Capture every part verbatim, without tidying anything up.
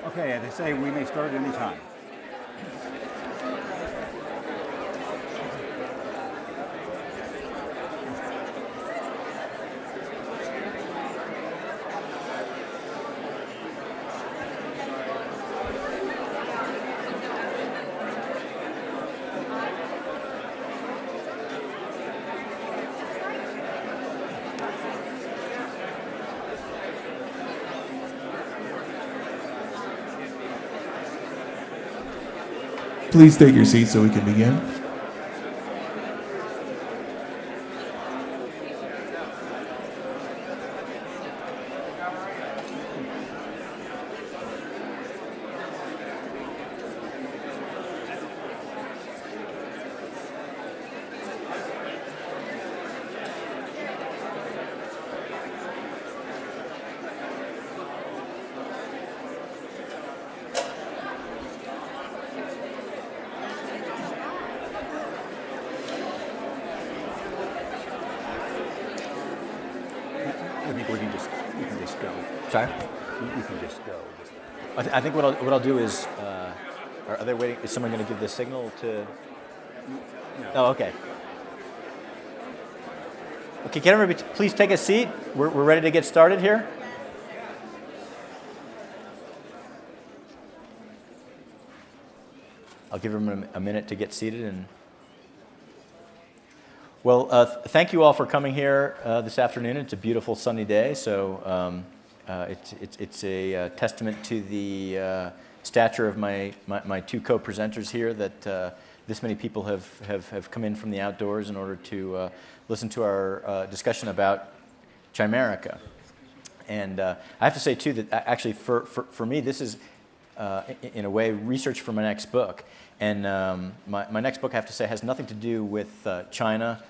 Okay, as they say, we may start any time. Please take your seat so we can begin. I think we can just you can just go. Sorry? You, you can just go. Just, I, th- I think what I'll, what I'll do is, uh, are, are they waiting? Is someone going to give the signal to? no. Oh, okay. Okay, can everybody t- please take a seat? We're, we're ready to get started here. I'll give them a, a minute to get seated. And well, uh, th- thank you all for coming here uh, this afternoon. It's a beautiful sunny day, so um, uh, it's, it's it's a uh, testament to the uh, stature of my, my, my two co-presenters here that uh, this many people have, have, have come in from the outdoors in order to uh, listen to our uh, discussion about Chimerica. And uh, I have to say, too, that actually for, for, for me, this is, uh, in, in a way, research for my next book. And um, my, my next book, I have to say, has nothing to do with uh, China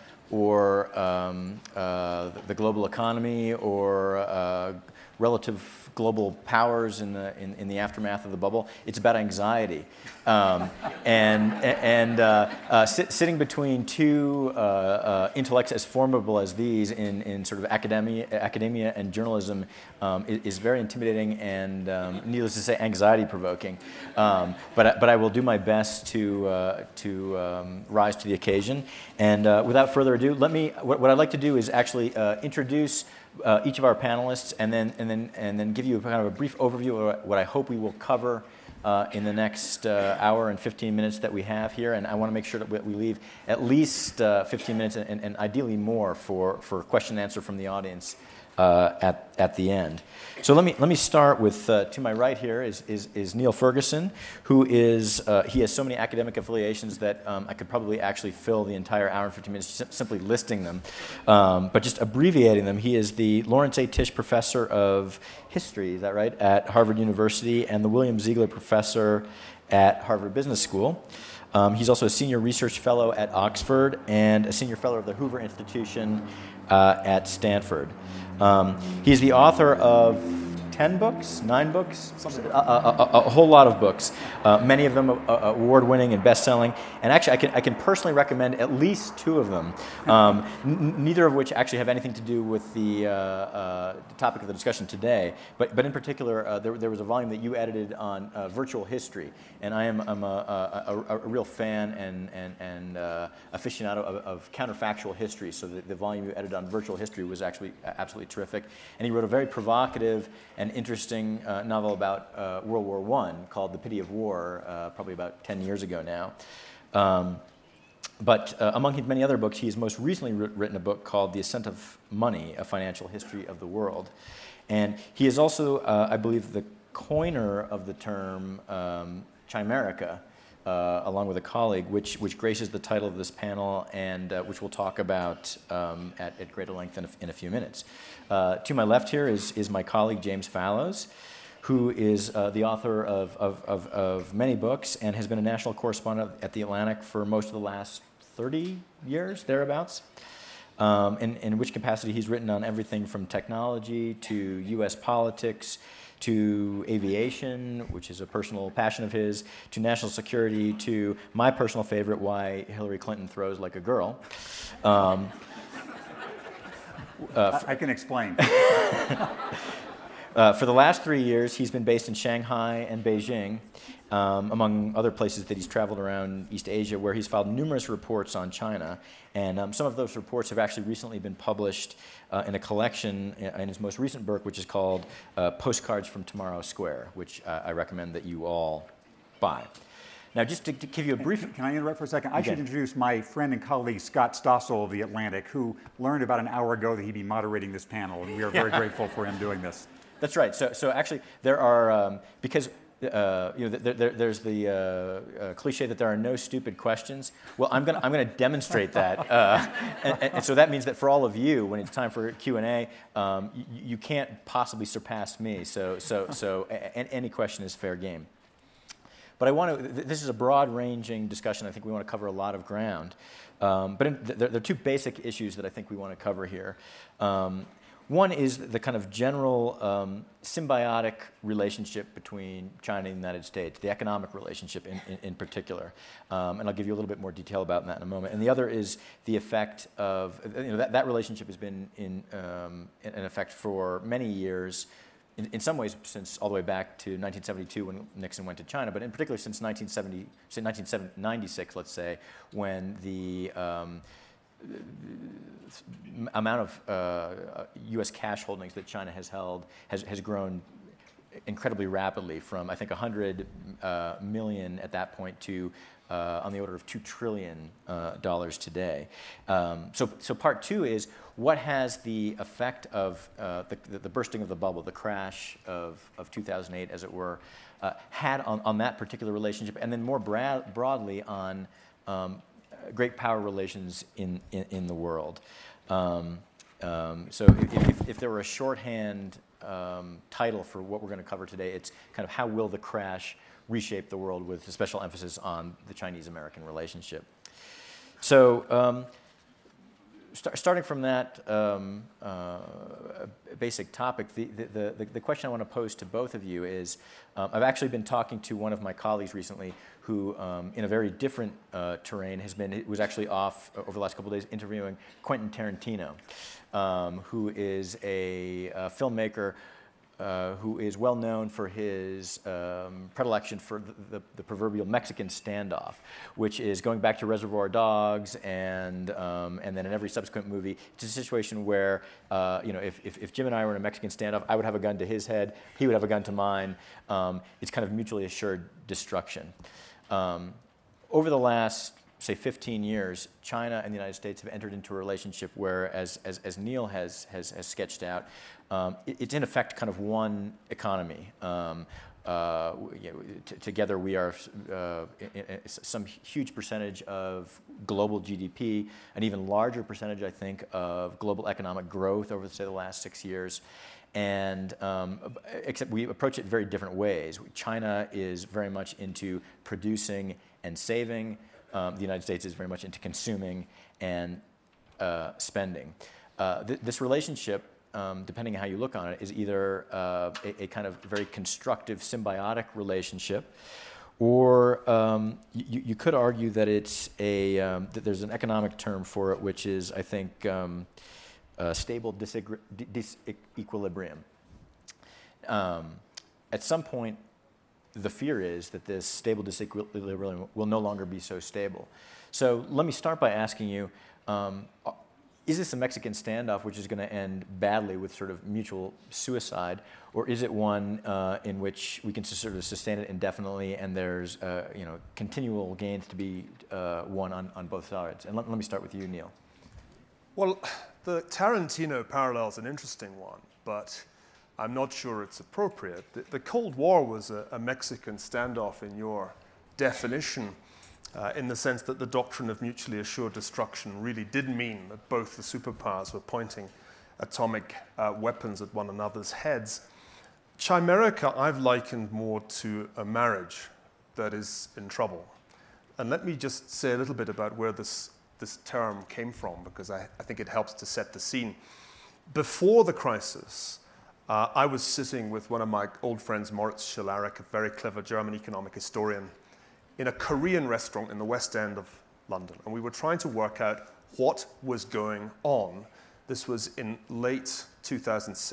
or um, uh, the global economy or uh, relative global powers in the in, in the aftermath of the bubble. It's about anxiety, um, and and uh, uh, sit, sitting between two uh, uh, intellects as formidable as these in, in sort of academia, academia and journalism um, is, is very intimidating and, um, needless to say, anxiety provoking. Um, but but I will do my best to uh, to um, rise to the occasion. And uh, without further ado, let me. What, what I'd like to do is actually uh, introduce Uh, each of our panelists, and then and then and then give you kind of a brief overview of what I hope we will cover uh, in the next uh, hour and fifteen minutes that we have here. And I want to make sure that we leave at least uh, fifteen minutes, and, and ideally more, for, for question and answer from the audience uh, at at the end. So let me let me start with uh, to my right here is is, is Neil Ferguson, who is uh, he has so many academic affiliations that um, I could probably actually fill the entire hour and fifteen minutes sim- simply listing them, um, but just abbreviating them. He is the Lawrence A. Tisch Professor of History, is that right, at Harvard University, and the William Ziegler Professor at Harvard Business School. Um, he's also a senior research fellow at Oxford and a senior fellow of the Hoover Institution uh, at Stanford. Um, he's the author of ten books, nine books, something, a, a, a, a whole lot of books, uh, many of them uh, award-winning and best-selling. And actually, I can I can personally recommend at least two of them, um, n- neither of which actually have anything to do with the, uh, uh, the topic of the discussion today. But but in particular, uh, there there was a volume that you edited on uh, virtual history, and I am I'm a, a, a, a real fan and and and uh, aficionado of, of counterfactual history. So the, the volume you edited on virtual history was actually absolutely terrific. And he wrote a very provocative and interesting uh, novel about uh, World War One called The Pity of War, uh, probably about ten years ago now. Um, but uh, among his many other books, he has most recently writ- written a book called The Ascent of Money, A Financial History of the World. And he is also, uh, I believe, the coiner of the term um, Chimerica, uh, along with a colleague, which which graces the title of this panel, and uh, which we'll talk about um, at, at greater length in a, in a few minutes. Uh, to my left here is, is my colleague James Fallows, who is uh, the author of, of, of, of many books and has been a national correspondent at The Atlantic for most of the last thirty years, thereabouts, um, in, in which capacity he's written on everything from technology to U S politics to aviation, which is a personal passion of his, to national security, to my personal favorite, why Hillary Clinton throws like a girl. Um, uh, I can explain. Uh, for the last three years, he's been based in Shanghai and Beijing, um, among other places that he's traveled around East Asia, where he's filed numerous reports on China. And um, some of those reports have actually recently been published uh, in a collection in, in his most recent book, which is called uh, Postcards from Tomorrow Square, which uh, I recommend that you all buy. Now, just to, to give you a brief... Can, can I interrupt for a second? I Okay. should introduce my friend and colleague, Scott Stossel of The Atlantic, who learned about an hour ago that he'd be moderating this panel, and we are very grateful for him doing this. That's right. So, so actually, there are um, because uh, you know there, there, there's the uh, uh, cliche that there are no stupid questions. Well, I'm gonna I'm gonna demonstrate that, uh, and, and, and so that means that for all of you, when it's time for Q and A, um, you, you can't possibly surpass me. So so so a, a, any question is fair game. But I want to. This is a broad-ranging discussion. I think we want to cover a lot of ground. Um, but in, there, there are two basic issues that I think we want to cover here. Um, One is the kind of general um, symbiotic relationship between China and the United States, the economic relationship in, in, in particular. Um, and I'll give you a little bit more detail about that in a moment. And the other is the effect of, you know, that, that relationship has been in, um, in, in effect for many years, in, in some ways since all the way back to nineteen seventy-two when Nixon went to China, but in particular since nineteen seventy, since nineteen ninety-six, let's say, when the um, amount of uh, U S cash holdings that China has held has, has grown incredibly rapidly from, I think, one hundred uh, million at that point to uh, on the order of two trillion dollars uh, today. Um, so, so part two is what has the effect of uh, the, the bursting of the bubble, the crash of, of two thousand eight, as it were, uh, had on, on that particular relationship, and then more bra- broadly on um, great power relations in, in, in the world. Um, um, so if, if, if there were a shorthand um, title for what we're going to cover today, it's kind of how will the crash reshape the world, with a special emphasis on the Chinese-American relationship. So um, start, starting from that um, uh, basic topic, the, the, the, the question I want to pose to both of you is, um, I've actually been talking to one of my colleagues recently who, um, in a very different uh, terrain, has been, it was actually off over the last couple of days interviewing Quentin Tarantino, um, who is a, a filmmaker uh, who is well known for his um, predilection for the, the, the proverbial Mexican standoff, which is going back to Reservoir Dogs, and um, and then in every subsequent movie, it's a situation where uh, you know if, if if Jim and I were in a Mexican standoff, I would have a gun to his head, he would have a gun to mine. Um, it's kind of mutually assured destruction. Um, over the last, say, fifteen years, China and the United States have entered into a relationship where, as, as, as Neil has, has, has sketched out, um, it, it's in effect kind of one economy. Um, uh, you know, t- together we are uh, in, in some huge percentage of global G D P, an even larger percentage, I think, of global economic growth over, say, the last six years. And um, except we approach it very different ways. China is very much into producing and saving. Um, the United States is very much into consuming and uh, spending. Uh, th- this relationship, um, depending on how you look on it, is either uh, a, a kind of very constructive, symbiotic relationship, or um, you, you could argue that it's a um, that there's an economic term for it, which is, I think, um, Uh, stable disequ- disequilibrium. Um, at some point, the fear is that this stable disequilibrium will no longer be so stable. So let me start by asking you, um, is this a Mexican standoff which is going to end badly with sort of mutual suicide, or is it one uh, in which we can sort of sustain it indefinitely and there's uh, you know continual gains to be uh, won on, on both sides? And let, let me start with you, Neil. Well, the Tarantino parallel is an interesting one, but I'm not sure it's appropriate. The, the Cold War was a, a Mexican standoff in your definition, uh, in the sense that the doctrine of mutually assured destruction really did mean that both the superpowers were pointing atomic uh, weapons at one another's heads. Chimerica I've likened more to a marriage that is in trouble. And let me just say a little bit about where this this term came from, because I, I think it helps to set the scene. Before the crisis, uh, I was sitting with one of my old friends, Moritz Schillerich, a very clever German economic historian, in a Korean restaurant in the West End of London. And we were trying to work out what was going on. This was in late two thousand six.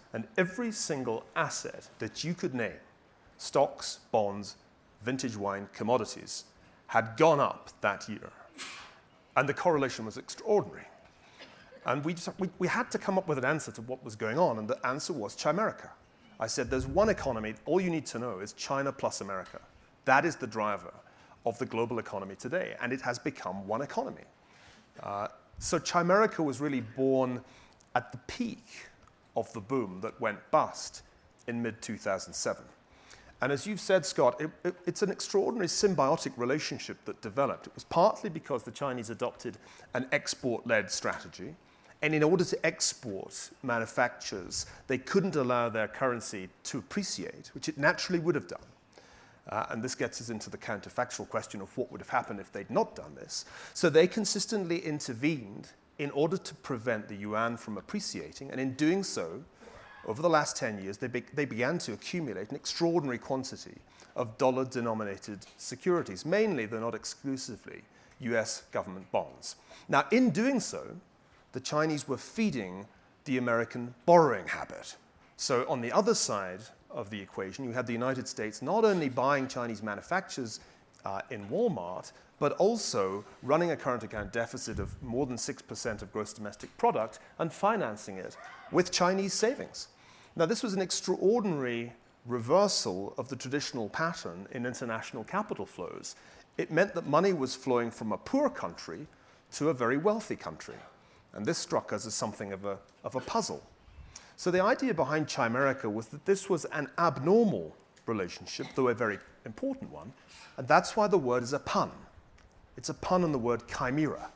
And every single asset that you could name, stocks, bonds, vintage wine, commodities, had gone up that year. And the correlation was extraordinary. And we, just, we, we had to come up with an answer to what was going on, and the answer was Chimerica. I said, there's one economy, all you need to know is China plus America. That is the driver of the global economy today, and it has become one economy. Uh, so Chimerica was really born at the peak of the boom that went bust in mid two thousand seven. And as you've said, Scott, it, it, it's an extraordinary symbiotic relationship that developed. It was partly because the Chinese adopted an export-led strategy. And in order to export manufactures, they couldn't allow their currency to appreciate, which it naturally would have done. Uh, and this gets us into the counterfactual question of what would have happened if they'd not done this. So they consistently intervened in order to prevent the yuan from appreciating. And in doing so, over the last ten years, they, be- they began to accumulate an extraordinary quantity of dollar-denominated securities, mainly, though not exclusively, U S government bonds. Now, in doing so, the Chinese were feeding the American borrowing habit. So on the other side of the equation, you had the United States not only buying Chinese manufacturers uh, in Walmart, but also running a current account deficit of more than six percent of gross domestic product and financing it with Chinese savings. Now, this was an extraordinary reversal of the traditional pattern in international capital flows. It meant that money was flowing from a poor country to a very wealthy country. And this struck us as something of a, of a puzzle. So the idea behind Chimerica was that this was an abnormal relationship, though a very important one, and that's why the word is a pun. It's a pun on the word chimera.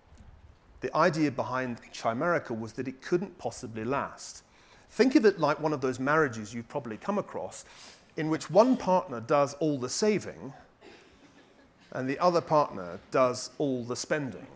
The idea behind Chimerica was that it couldn't possibly last. Think of it like one of those marriages you've probably come across in which one partner does all the saving and the other partner does all the spending.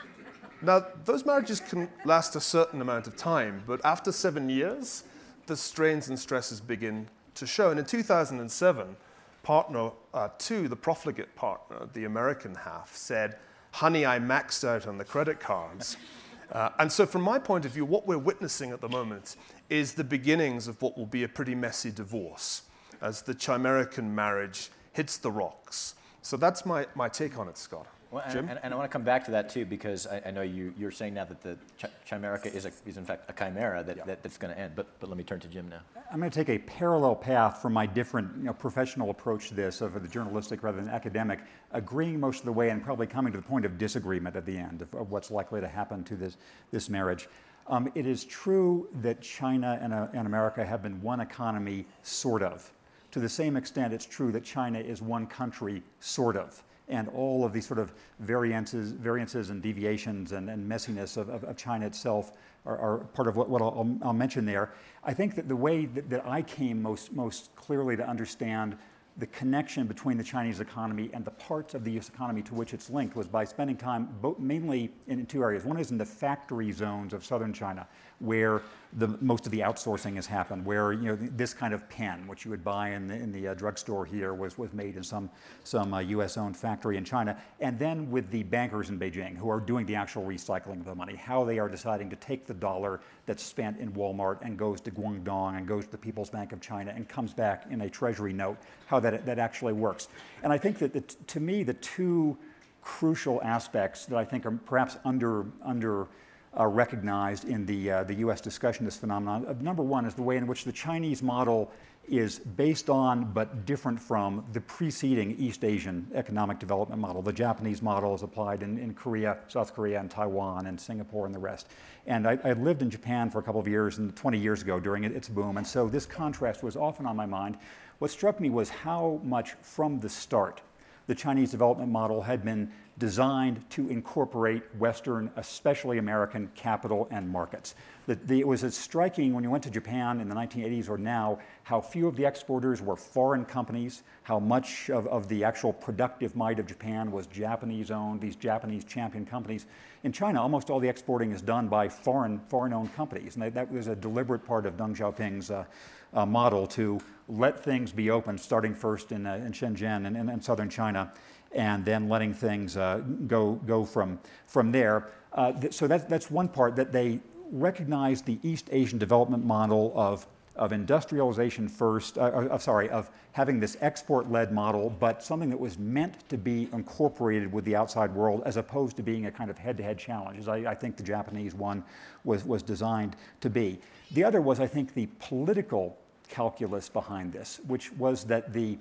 Now, those marriages can last a certain amount of time, but after seven years, the strains and stresses begin to show. And in two thousand seven, partner uh, two, the profligate partner, the American half, said, honey, I maxed out on the credit cards. Uh, and so from my point of view, what we're witnessing at the moment is the beginnings of what will be a pretty messy divorce as the Chimerican marriage hits the rocks. So that's my, my take on it, Scott. Well, Jim? and, and I want to come back to that too, because I, I know you, you're saying now that the ch- Chimerica is, a, is in fact a chimera that, Yeah. that, that's going to end. But, but let me turn to Jim now. I'm going to take a parallel path from my different you know, professional approach to this, of the journalistic rather than academic, agreeing most of the way and probably coming to the point of disagreement at the end of, of what's likely to happen to this, this marriage. Um, it is true that China and, uh, and America have been one economy, sort of. To the same extent, it's true that China is one country, sort of. And all of these sort of variances, variances and deviations and, and messiness of, of, of China itself are, are part of what, what I'll, I'll mention there. I think that the way that, that I came most, most clearly to understand the connection between the Chinese economy and the parts of the U S economy to which it's linked was by spending time both, mainly in two areas. One is in the factory zones of southern China, where the, most of the outsourcing has happened, where you know this kind of pen, which you would buy in the, in the uh, drugstore here, was, was made in some, some uh, U S-owned factory in China. And then with the bankers in Beijing who are doing the actual recycling of the money, how they are deciding to take the dollar that's spent in Walmart and goes to Guangdong and goes to the People's Bank of China and comes back in a treasury note, how that, that actually works. And I think that, the, to me, the two crucial aspects that I think are perhaps under, under uh, recognized in the, uh, the U S discussion of this phenomenon, uh, number one is the way in which the Chinese model is based on but different from the preceding East Asian economic development model. The Japanese model is applied in, in Korea, South Korea, and Taiwan, and Singapore, and the rest. And I, I lived in Japan for a couple of years, and twenty years ago during its boom, and so this contrast was often on my mind. What struck me was how much from the start the Chinese development model had been designed to incorporate Western, especially American, capital and markets. The, the, it was as striking when you went to Japan in the nineteen eighties or now, how few of the exporters were foreign companies, how much of, of the actual productive might of Japan was Japanese-owned, these Japanese champion companies. In China, almost all the exporting is done by foreign, foreign-owned companies, and that, that was a deliberate part of Deng Xiaoping's uh, uh, model to let things be open, starting first in, uh, in Shenzhen and in, in southern China, and then letting things uh, go go from from there. Uh, th- so that's that's one part that they recognized the East Asian development model of of industrialization first, uh, uh, sorry, of having this export-led model, but something that was meant to be incorporated with the outside world as opposed to being a kind of head-to-head challenge, as I, I think the Japanese one was, was designed to be. The other was, I think, the political calculus behind this, which was that the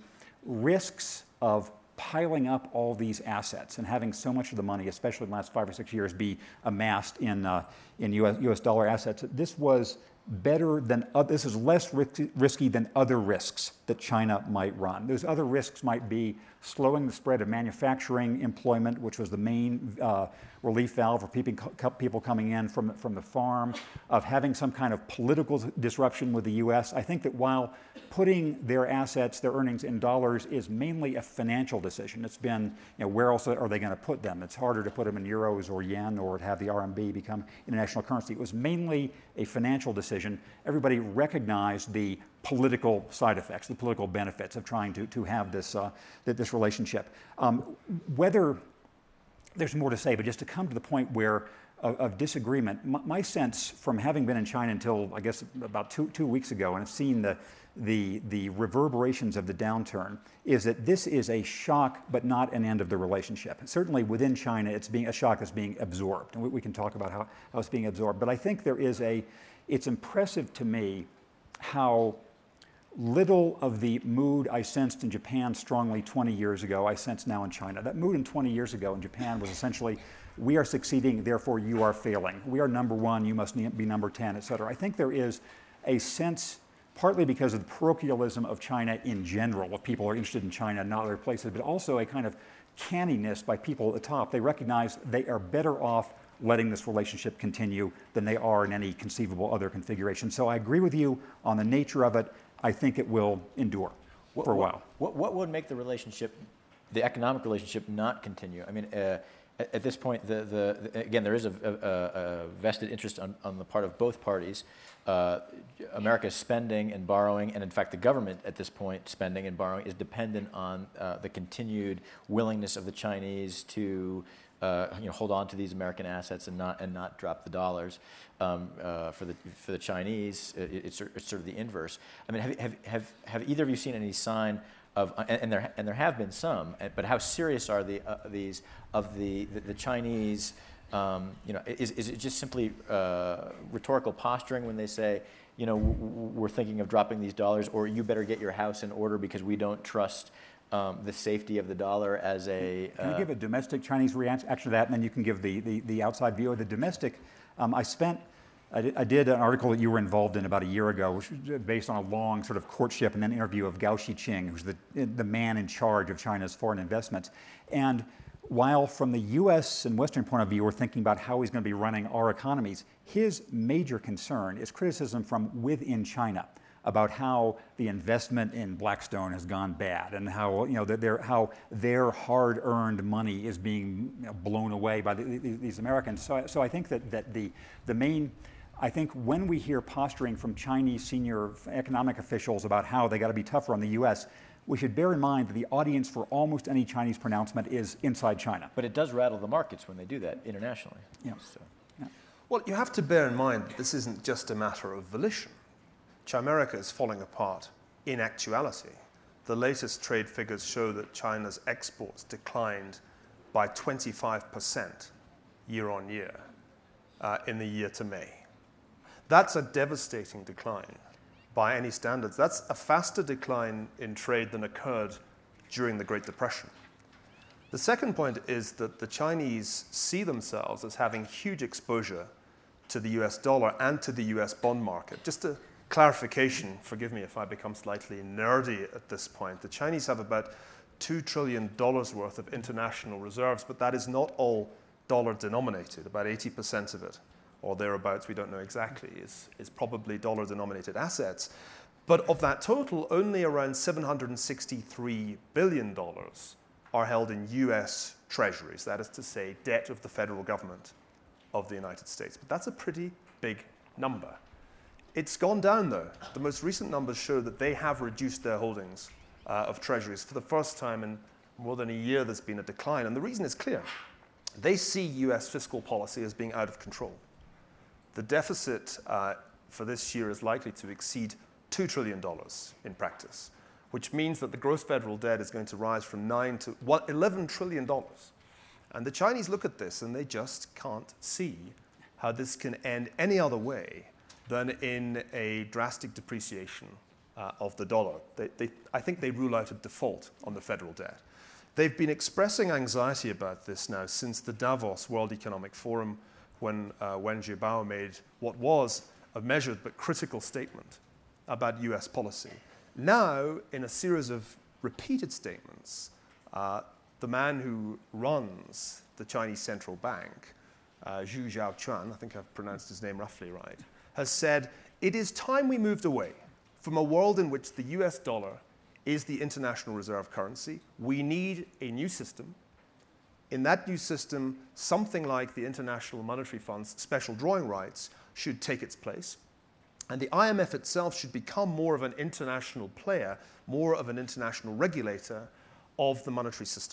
risks of piling up all these assets and having so much of the money, especially in the last five or six years, be amassed in, uh, in U S, U S dollar assets, this was better than, uh, this is less risky, risky than other risks that China might run. Those other risks might be slowing the spread of manufacturing employment, which was the main uh, relief valve for people, people coming in from, from the farm, of having some kind of political disruption with the U S. I think that while putting their assets, their earnings in dollars is mainly a financial decision. It's been, you know, where else are they going to put them? It's harder to put them in euros or yen or to have the R M B become international currency. It was mainly a financial decision. Everybody recognized the political side effects, the political benefits of trying to, to have this, uh, this relationship. Um, whether there's more to say, but just to come to the point where of, of disagreement, my, my sense from having been in China until I guess about two, two weeks ago, and have seen the, the, the reverberations of the downturn, is that this is a shock, but not an end of the relationship. Certainly within China, it's being a shock that's being absorbed, and we, we can talk about how, how it's being absorbed. But I think there is a, it's impressive to me how little of the mood I sensed in Japan strongly twenty years ago, I sense now in China. That mood in twenty years ago in Japan was essentially, we are succeeding, therefore you are failing. We are number one, you must be number ten, et cetera. I think there is a sense, partly because of the parochialism of China in general, if people are interested in China, not other places, but also a kind of canniness by people at the top. They recognize they are better off letting this relationship continue than they are in any conceivable other configuration. So I agree with you on the nature of it. I think it will endure what, for a what, while. What, what would make the relationship, the economic relationship, not continue? I mean, uh, at, at this point, the, the, the, again, there is a, a, a vested interest on, on the part of both parties. Uh, America's spending and borrowing, and in fact the government at this point, spending and borrowing, is dependent on uh, the continued willingness of the Chinese to Uh, you know, hold on to these American assets and not and not drop the dollars. Um, uh, for the for the Chinese, it, it's, it's sort of the inverse. I mean, have have have, have either of you seen any sign of? And, and there and there have been some, but how serious are the uh, these of the the, the Chinese? Um, you know, is is it just simply uh, rhetorical posturing when they say, you know, we're thinking of dropping these dollars, or you better get your house in order because we don't trust Um, the safety of the dollar as a... Uh, can you give a domestic Chinese reaction to that, and then you can give the, the, the outside view of the domestic? Um, I spent, I did, I did an article that you were involved in about a year ago, which was based on a long sort of courtship and then interview of Gao Xiqing, who's the, the man in charge of China's foreign investments. And while from the U S and Western point of view, we're thinking about how he's going to be running our economies, his major concern is criticism from within China about how the investment in Blackstone has gone bad, and how you know their how their hard-earned money is being you know, blown away by the, these Americans. So, so I think that that the the main, I think when we hear posturing from Chinese senior economic officials about how they got to be tougher on the U S, we should bear in mind that the audience for almost any Chinese pronouncement is inside China. But it does rattle the markets when they do that internationally. Yeah. So. Yeah. Well, you have to bear in mind that this isn't just a matter of volition. America is falling apart in actuality. The latest trade figures show that China's exports declined by twenty-five percent year on year uh, in the year to May. That's a devastating decline by any standards. That's a faster decline in trade than occurred during the Great Depression. The second point is that the Chinese see themselves as having huge exposure to the U S dollar and to the U S bond market. Just to clarification, forgive me if I become slightly nerdy at this point. The Chinese have about two trillion dollars worth of international reserves, but that is not all dollar denominated. About eighty percent of it, or thereabouts, we don't know exactly, is, is probably dollar denominated assets. But of that total, only around seven hundred sixty-three billion dollars are held in U S treasuries, that is to say, debt of the federal government of the United States. But that's a pretty big number. It's gone down, though. The most recent numbers show that they have reduced their holdings uh, of treasuries. For the first time in more than a year, there's been a decline. And the reason is clear. They see U S fiscal policy as being out of control. the deficit uh, for this year is likely to exceed two trillion dollars in practice, which means that the gross federal debt is going to rise from nine to eleven trillion dollars. And the Chinese look at this and they just can't see how this can end any other way than in a drastic depreciation uh, of the dollar. They, they, I think they rule out a default on the federal debt. They've been expressing anxiety about this now since the Davos World Economic Forum, when uh, Wen Jiabao made what was a measured but critical statement about U S policy. Now, in a series of repeated statements, uh, the man who runs the Chinese central bank, uh, Zhu Zhaochuan, I think I've pronounced his name roughly right, has said, it is time we moved away from a world in which the U S dollar is the international reserve currency. We need a new system. In that new system, something like the International Monetary Fund's special drawing rights should take its place. And the I M F itself should become more of an international player, more of an international regulator of the monetary system.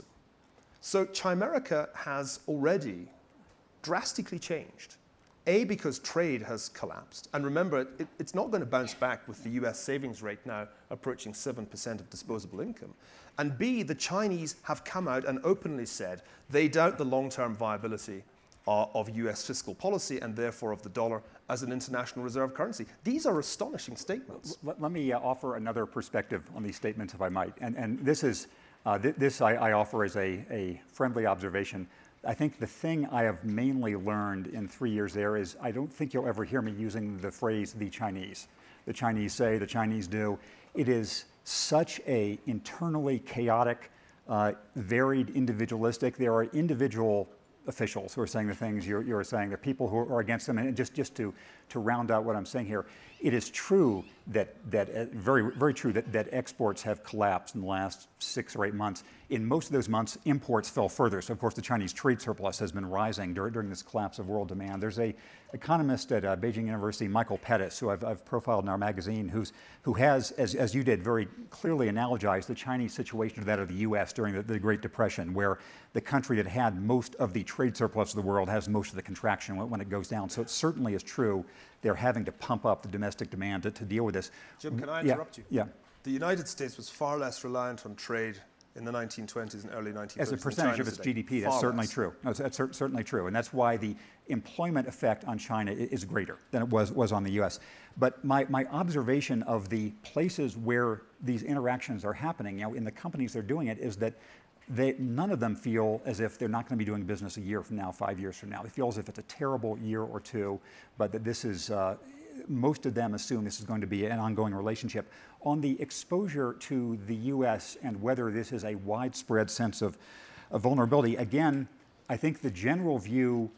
So Chimerica has already drastically changed. A, because trade has collapsed. And remember, it, it's not going to bounce back with the U S savings rate now approaching seven percent of disposable income. And B, the Chinese have come out and openly said they doubt the long-term viability uh, of U S fiscal policy and therefore of the dollar as an international reserve currency. These are astonishing statements. Let, let me uh, offer another perspective on these statements, if I might. And, and this is, uh, th this I, I offer as a, a friendly observation. I think the thing I have mainly learned in three years there is I don't think you'll ever hear me using the phrase the Chinese. The Chinese say, the Chinese do. It is such a internally chaotic, uh, varied, individualistic. There are individual officials who are saying the things you're, you're saying. There are people who are against them. And just, just to, to round out what I'm saying here, it is true that, that uh, very, very true that, that exports have collapsed in the last six or eight months. In most of those months, imports fell further. So, of course, the Chinese trade surplus has been rising dur during this collapse of world demand. There's a economist at uh, Beijing University, Michael Pettis, who I've, I've profiled in our magazine, who's, who has, as, as you did, very clearly analogized the Chinese situation to that of the U S during the, the Great Depression, where the country that had most of the trade surplus of the world has most of the contraction when, when it goes down. So it certainly is true they're having to pump up the domestic demand to, to deal with this. Jim, can I interrupt yeah, you? Yeah. The United States was far less reliant on trade in the nineteen twenties and early nineteen thirties. As a percentage of its G D P, that's certainly true. No, that's cer certainly true. And that's why the employment effect on China is greater than it was, was on the U S. But my, my observation of the places where these interactions are happening, you know, in the companies they're doing it, is that they, none of them feel as if they're not going to be doing business a year from now, five years from now. They feel as if it's a terrible year or two, but that this is, uh, most of them assume this is going to be an ongoing relationship. On the exposure to the U S and whether this is a widespread sense of, of vulnerability, again, I think the general view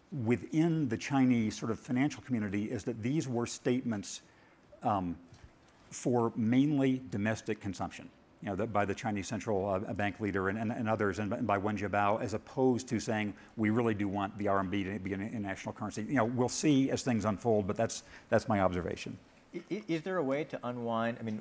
within the Chinese sort of financial community is that these were statements um, for mainly domestic consumption. You know, the, by the Chinese central uh, bank leader and, and, and others, and, and by Wen Jiabao, as opposed to saying we really do want the R M B to be an international currency. You know, we'll see as things unfold, but that's that's my observation. Is, is there a way to unwind? I mean,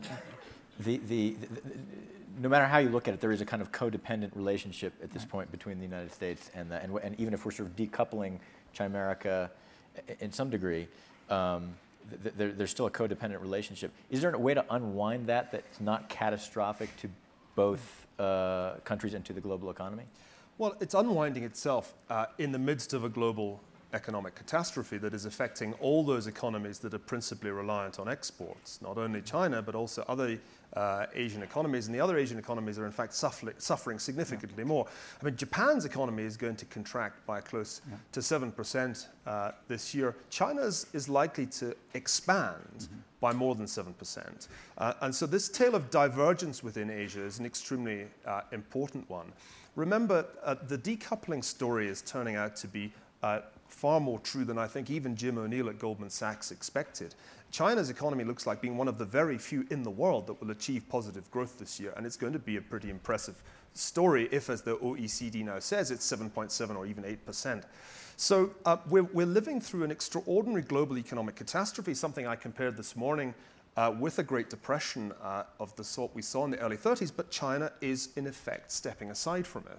the, the, the, the no matter how you look at it, there is a kind of codependent relationship at this point between the United States and the, and, and even if we're sort of decoupling Chimerica in some degree. Um, There, there's still a codependent relationship. Is there a way to unwind that that's not catastrophic to both uh, countries and to the global economy? Well, it's unwinding itself uh, in the midst of a global economic catastrophe that is affecting all those economies that are principally reliant on exports, not only China, but also other uh, Asian economies. And the other Asian economies are, in fact, suffering, suffering significantly yeah. more. I mean, Japan's economy is going to contract by close yeah. to seven percent uh, this year. China's is likely to expand mm-hmm. by more than seven percent. Uh, and so this tale of divergence within Asia is an extremely uh, important one. Remember, uh, the decoupling story is turning out to be uh, far more true than I think even Jim O'Neill at Goldman Sachs expected. China's economy looks like being one of the very few in the world that will achieve positive growth this year, and it's going to be a pretty impressive story if, as the O E C D now says, it's seven point seven or even eight percent. So uh, we're, we're living through an extraordinary global economic catastrophe, something I compared this morning uh, with a Great Depression uh, of the sort we saw in the early thirties, but China is in effect stepping aside from it.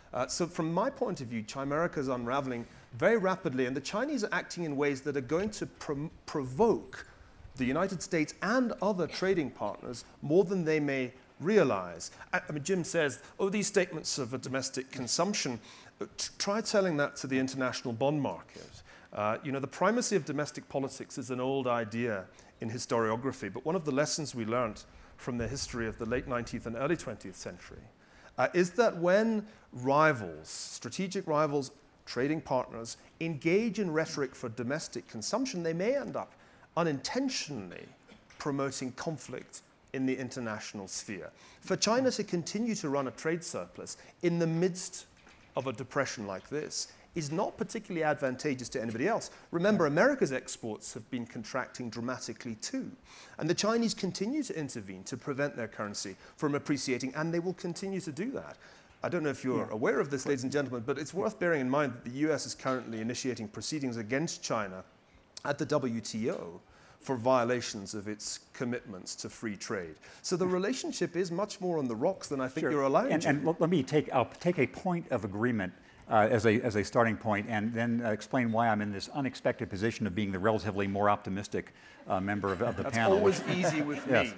Uh, so from my point of view, Chimerica is unraveling very rapidly, and the Chinese are acting in ways that are going to pro- provoke the United States and other trading partners more than they may realize. I, I mean, Jim says, oh, these statements of a domestic consumption, t- try telling that to the international bond market. Uh, you know, the primacy of domestic politics is an old idea in historiography, but one of the lessons we learned from the history of the late nineteenth and early twentieth century uh, is that when rivals, strategic rivals, trading partners, engage in rhetoric for domestic consumption, they may end up unintentionally promoting conflict in the international sphere. For China to continue to run a trade surplus in the midst of a depression like this is not particularly advantageous to anybody else. Remember, America's exports have been contracting dramatically too. And the Chinese continue to intervene to prevent their currency from appreciating, and they will continue to do that. I don't know if you're yeah. aware of this, ladies and gentlemen, but it's worth bearing in mind that the U S is currently initiating proceedings against China at the W T O for violations of its commitments to free trade. So the relationship is much more on the rocks than I think sure. you're allowed and, to. And let me take, I'll take a point of agreement uh, as, a, as a starting point, and then uh, explain why I'm in this unexpected position of being the relatively more optimistic uh, member of, of the That's panel. That's always easy with me.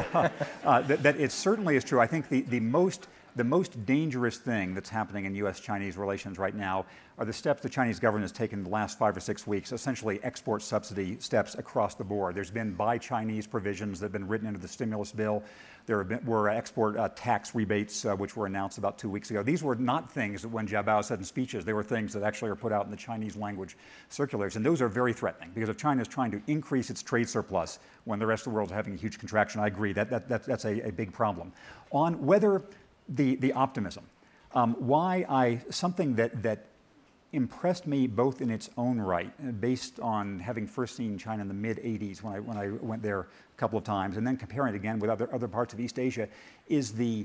uh, that, that it certainly is true. I think the, the most The most dangerous thing that's happening in U S Chinese relations right now are the steps the Chinese government has taken in the last five or six weeks, essentially export subsidy steps across the board. There's been buy Chinese provisions that have been written into the stimulus bill. There have been, were export uh, tax rebates, uh, which were announced about two weeks ago. These were not things that when Jiabao said in speeches, they were things that actually are put out in the Chinese language circulars. And those are very threatening, because if China is trying to increase its trade surplus when the rest of the world is having a huge contraction, I agree, that, that, that that's a, a big problem. On whether The, the optimism. Um, why I, something that, that impressed me both in its own right, based on having first seen China in the mid eighties when I, when I went there a couple of times, and then comparing it again with other, other parts of East Asia, is the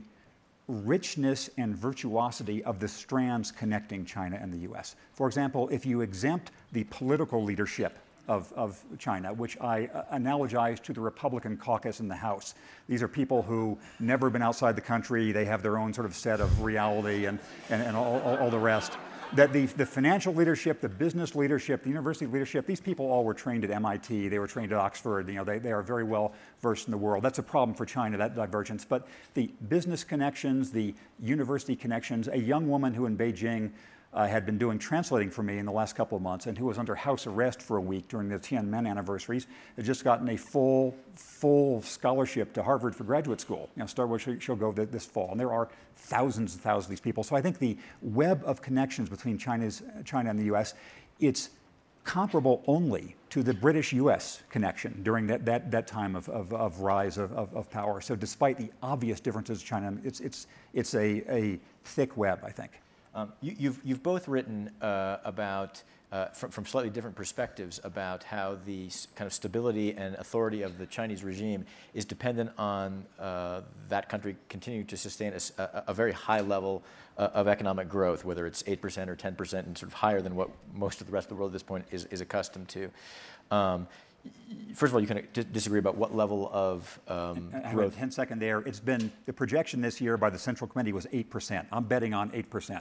richness and virtuosity of the strands connecting China and the U S. For example, if you exempt the political leadership Of, of China, which I uh, analogize to the Republican caucus in the House. These are people who never been outside the country. They have their own sort of set of reality and, and, and all, all, all the rest. That the, the financial leadership, the business leadership, the university leadership, these people all were trained at M I T. They were trained at Oxford. You know, they, they are very well versed in the world. That's a problem for China, that divergence. But the business connections, the university connections, a young woman who in Beijing Uh, had been doing translating for me in the last couple of months, and who was under house arrest for a week during the Tiananmen anniversaries, has just gotten a full, full scholarship to Harvard for graduate school. You know, start where she, she'll go th- this fall, and there are thousands and thousands of these people. So I think the web of connections between China's, China and the U S, it's comparable only to the British-U S connection during that, that, that time of, of, of rise of, of, of power. So despite the obvious differences in China, it's, it's, it's a, a thick web, I think. Um, you, you've, you've both written uh, about, uh, from, from slightly different perspectives, about how the s- kind of stability and authority of the Chinese regime is dependent on uh, that country continuing to sustain a, s- a- a very high level uh, of economic growth, whether it's eight percent or ten percent, and sort of higher than what most of the rest of the world at this point is, is accustomed to. Um, First of all, you can d- disagree about what level of um, growth. ten second there. It's been, the projection this year by the Central Committee was eight percent. I'm betting on eight percent.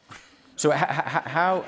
So how how,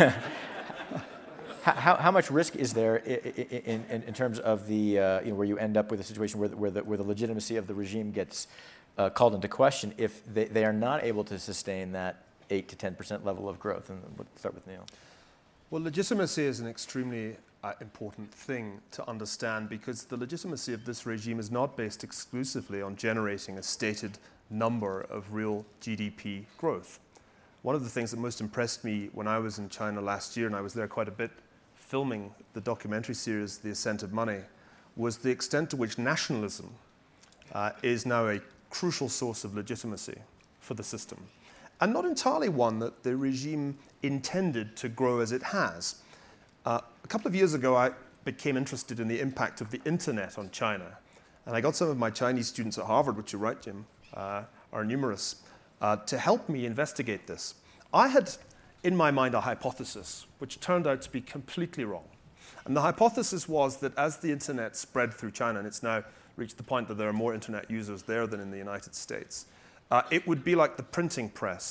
how how much risk is there in, in, in terms of the uh, you know, where you end up with a situation where the, where the, where the legitimacy of the regime gets uh, called into question if they, they are not able to sustain that eight to ten percent level of growth? And we'll start with Neil. Well, legitimacy is an extremely uh, important thing to understand, because the legitimacy of this regime is not based exclusively on generating a stated number of real G D P growth. One of the things that most impressed me when I was in China last year, and I was there quite a bit filming the documentary series, The Ascent of Money, was the extent to which nationalism uh, is now a crucial source of legitimacy for the system. And not entirely one that the regime intended to grow as it has. Uh, a couple of years ago, I became interested in the impact of the internet on China. And I got some of my Chinese students at Harvard, which you're right, Jim, uh, are numerous, Uh, to help me investigate this. I had, in my mind, a hypothesis, which turned out to be completely wrong. And the hypothesis was that as the internet spread through China, and it's now reached the point that there are more internet users there than in the United States, uh, it would be like the printing press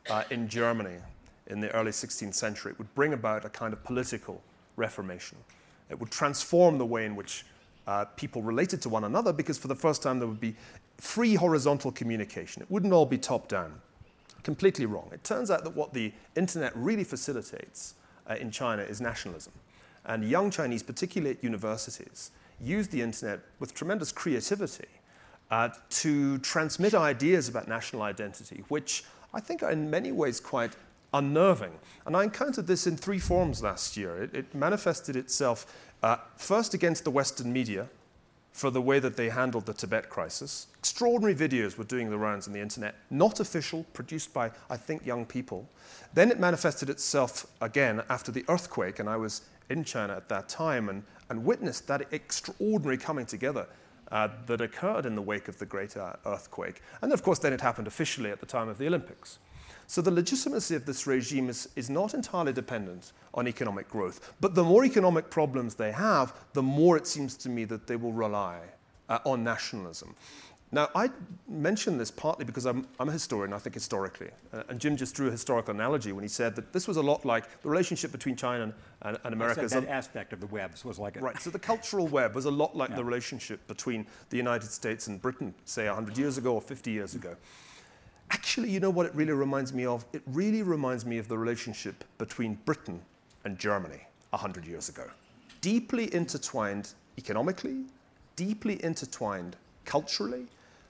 uh, in Germany in the early sixteenth century. It would bring about a kind of political reformation. It would transform the way in which uh, people related to one another, because for the first time there would be free horizontal communication. It wouldn't all be top-down. Completely wrong. It turns out that what the internet really facilitates uh, in China is nationalism. And young Chinese, particularly at universities, use the internet with tremendous creativity uh, to transmit ideas about national identity, which I think are in many ways quite unnerving. And I encountered this in three forms last year. It, it manifested itself uh, first against the Western media for the way that they handled the Tibet crisis. Extraordinary videos were doing the rounds on the internet, not official, produced by, I think, young people. Then it manifested itself again after the earthquake, and I was in China at that time and, and witnessed that extraordinary coming together uh, that occurred in the wake of the great uh, earthquake. And of course, then it happened officially at the time of the Olympics. So the legitimacy of this regime is, is not entirely dependent on economic growth. But the more economic problems they have, the more it seems to me that they will rely uh, on nationalism. Now, I mention this partly because I'm, I'm a historian, I think historically. Uh, and Jim just drew a historical analogy when he said that this was a lot like the relationship between China and, and, and America. I said that aspect of the webs was like it. Right, so the cultural web was a lot like yeah. the relationship between the United States and Britain, say one hundred years ago or fifty years ago. Actually, you know what it really reminds me of? It really reminds me of the relationship between Britain and Germany one hundred years ago. Deeply intertwined economically, deeply intertwined culturally,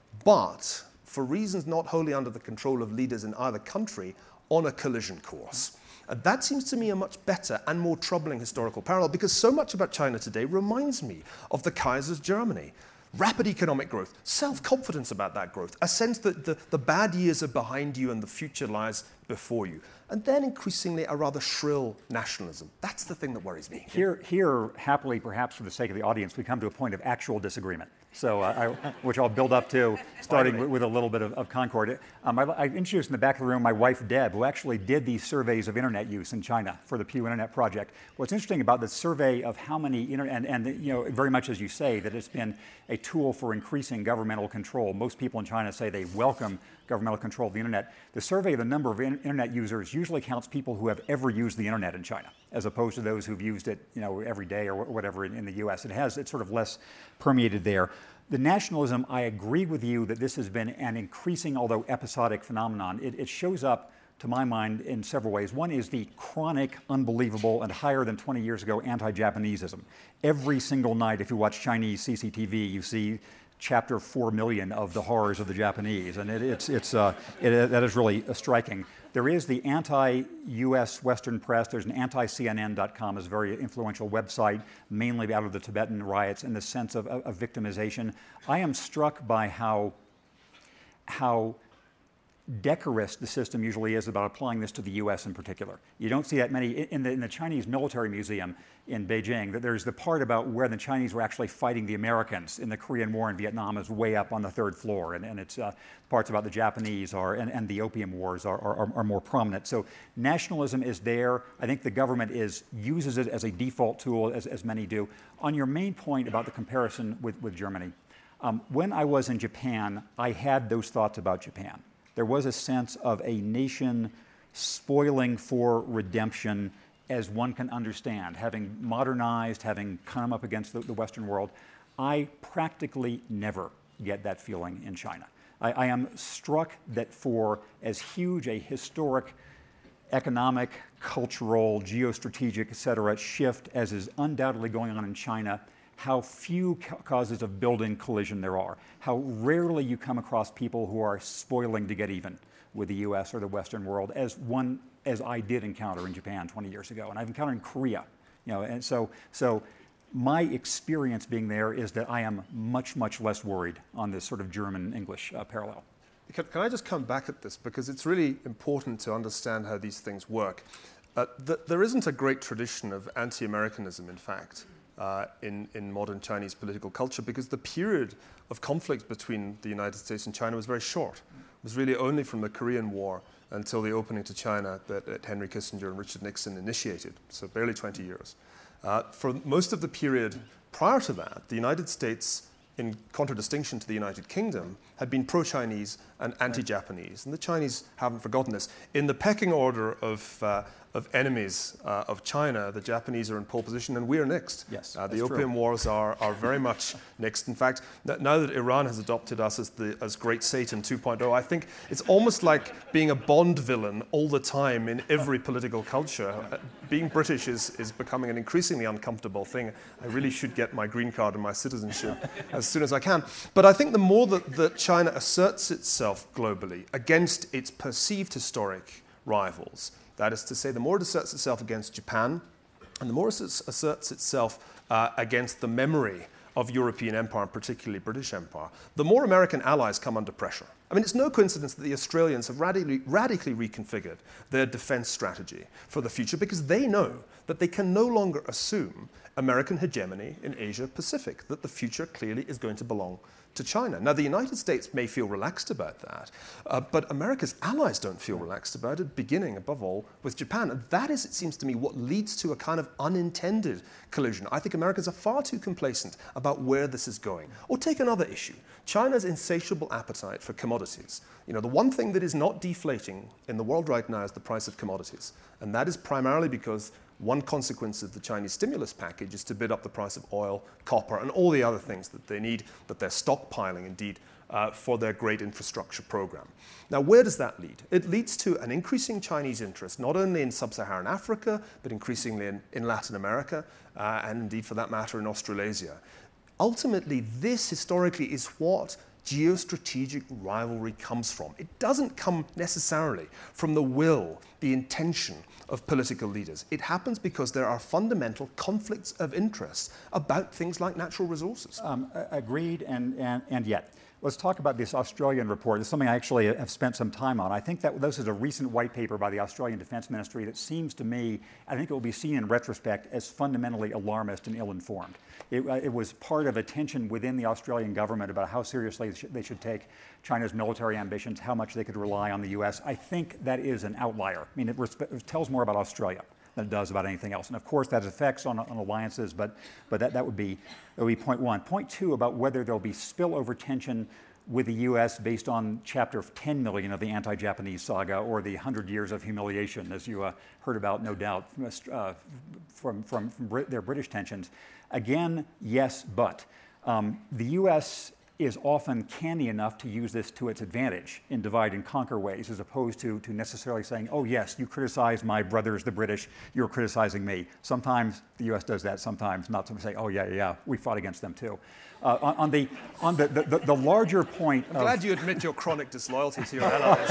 but for reasons not wholly under the control of leaders in either country, on a collision course. And that seems to me a much better and more troubling historical parallel, because so much about China today reminds me of the Kaiser's Germany. Rapid economic growth, self-confidence about that growth, a sense that the, the bad years are behind you and the future lies before you. And then increasingly a rather shrill nationalism. That's the thing that worries me. Here, here, happily, perhaps for the sake of the audience, we come to a point of actual disagreement. So, uh, I, which I'll build up to, starting with, with a little bit of, of concord. Um, I, I introduced in the back of the room my wife, Deb, who actually did these surveys of internet use in China for the Pew Internet Project. What's interesting about the survey of how many internet, and, and you know, very much as you say, that it's been a tool for increasing governmental control. Most people in China say they welcome governmental control of the internet. The survey of the number of in- internet users usually counts people who have ever used the internet in China, as opposed to those who've used it, you know, every day or whatever in, in the U S. It has, it's sort of less permeated there. The nationalism, I agree with you that this has been an increasing, although episodic phenomenon. It, it shows up, to my mind, in several ways. One is the chronic, unbelievable, and higher than twenty years ago anti-Japanesism. Every single night, if you watch Chinese C C T V, you see chapter four million of the horrors of the Japanese, and it, it's, it's, uh, it, that is really uh, striking. There is the anti-U S Western press. There's an anti C N N dot com, is a very influential website, mainly out of the Tibetan riots, and the sense of, of, of victimization. I am struck by how, how decorous the system usually is about applying this to the U S in particular. You don't see that many, in the, in the Chinese Military Museum in Beijing, that there's the part about where the Chinese were actually fighting the Americans in the Korean War and Vietnam is way up on the third floor, and, and it's uh, parts about the Japanese are, and, and the Opium Wars are, are, are more prominent. So nationalism is there. I think the government is uses it as a default tool, as, as many do. On your main point about the comparison with, with Germany, um, when I was in Japan, I had those thoughts about Japan. There was a sense of a nation spoiling for redemption, as one can understand, having modernized, having come up against the, the Western world. I practically never get that feeling in China. I, I am struck that for as huge a historic, economic, cultural, geostrategic, et cetera, shift as is undoubtedly going on in China, how few ca- causes of building collision there are, how rarely you come across people who are spoiling to get even with the U S or the Western world, as one, as I did encounter in Japan twenty years ago, and I've encountered in Korea, you know, and so, so my experience being there is that I am much, much less worried on this sort of German-English uh, parallel. Can, can I just come back at this, because it's really important to understand how these things work. Uh, th- there isn't a great tradition of anti-Americanism, in fact. Uh, in, in modern Chinese political culture, because the period of conflict between the United States and China was very short. It was really only from the Korean War until the opening to China that, that Henry Kissinger and Richard Nixon initiated, so barely twenty years. Uh, for most of the period prior to that, the United States in contradistinction to the United Kingdom, had been pro-Chinese and anti-Japanese. And the Chinese haven't forgotten this. In the pecking order of, uh, of enemies uh, of China, the Japanese are in pole position and we're next. Yes, uh, the that's Opium true. Wars are, are very much next. In fact, n- now that Iran has adopted us as, the, as Great Satan two point oh, I think it's almost like being a Bond villain all the time in every political culture. Uh, being British is, is becoming an increasingly uncomfortable thing. I really should get my green card and my citizenship as soon as I can. But I think the more that, that China asserts itself globally against its perceived historic rivals, that is to say, the more it asserts itself against Japan, and the more it asserts itself uh, against the memory of European empire, and particularly British empire, the more American allies come under pressure. I mean, it's no coincidence that the Australians have radically, radically reconfigured their defense strategy for the future because they know that they can no longer assume American hegemony in Asia Pacific, that the future clearly is going to belong to China. Now, the United States may feel relaxed about that, uh, but America's allies don't feel relaxed about it, beginning, above all, with Japan. And that is, it seems to me, what leads to a kind of unintended collision. I think Americans are far too complacent about where this is going. Or take another issue, China's insatiable appetite for commodities. You know, the one thing that is not deflating in the world right now is the price of commodities. And that is primarily because one consequence of the Chinese stimulus package is to bid up the price of oil, copper, and all the other things that they need, that they're stockpiling, indeed, uh, for their great infrastructure program. Now, where does that lead? It leads to an increasing Chinese interest, not only in sub-Saharan Africa, but increasingly in, in Latin America, uh, and indeed, for that matter, in Australasia. Ultimately, this historically is what geostrategic rivalry comes from. It doesn't come necessarily from the will, the intention of political leaders. It happens because there are fundamental conflicts of interest about things like natural resources. Um, agreed, and, and, and yet. Let's talk about this Australian report. It's something I actually have spent some time on. I think that this is a recent white paper by the Australian Defence Ministry that seems to me, I think it will be seen in retrospect as fundamentally alarmist and ill-informed. It, uh, it was part of a tension within the Australian government about how seriously they should, they should take China's military ambitions, how much they could rely on the U S. I think that is an outlier. I mean, it, respe- it tells more about Australia than it does about anything else. And of course, that has effects on, on alliances, but, but that, that, would be, that would be point one. Point two, about whether there'll be spillover tension with the U S based on chapter ten million of the anti-Japanese saga, or the one hundred years of humiliation, as you uh, heard about, no doubt, from, uh, from, from, from Brit- their British tensions. Again, yes, but. Um, the U S is often canny enough to use this to its advantage in divide and conquer ways, as opposed to, to necessarily saying, oh yes, you criticize my brothers, the British, you're criticizing me. Sometimes the U S does that, sometimes not. To say, oh yeah, yeah, we fought against them too. Uh, on, on the on the, the, the larger point I'm of, glad you admit your chronic disloyalty to your allies.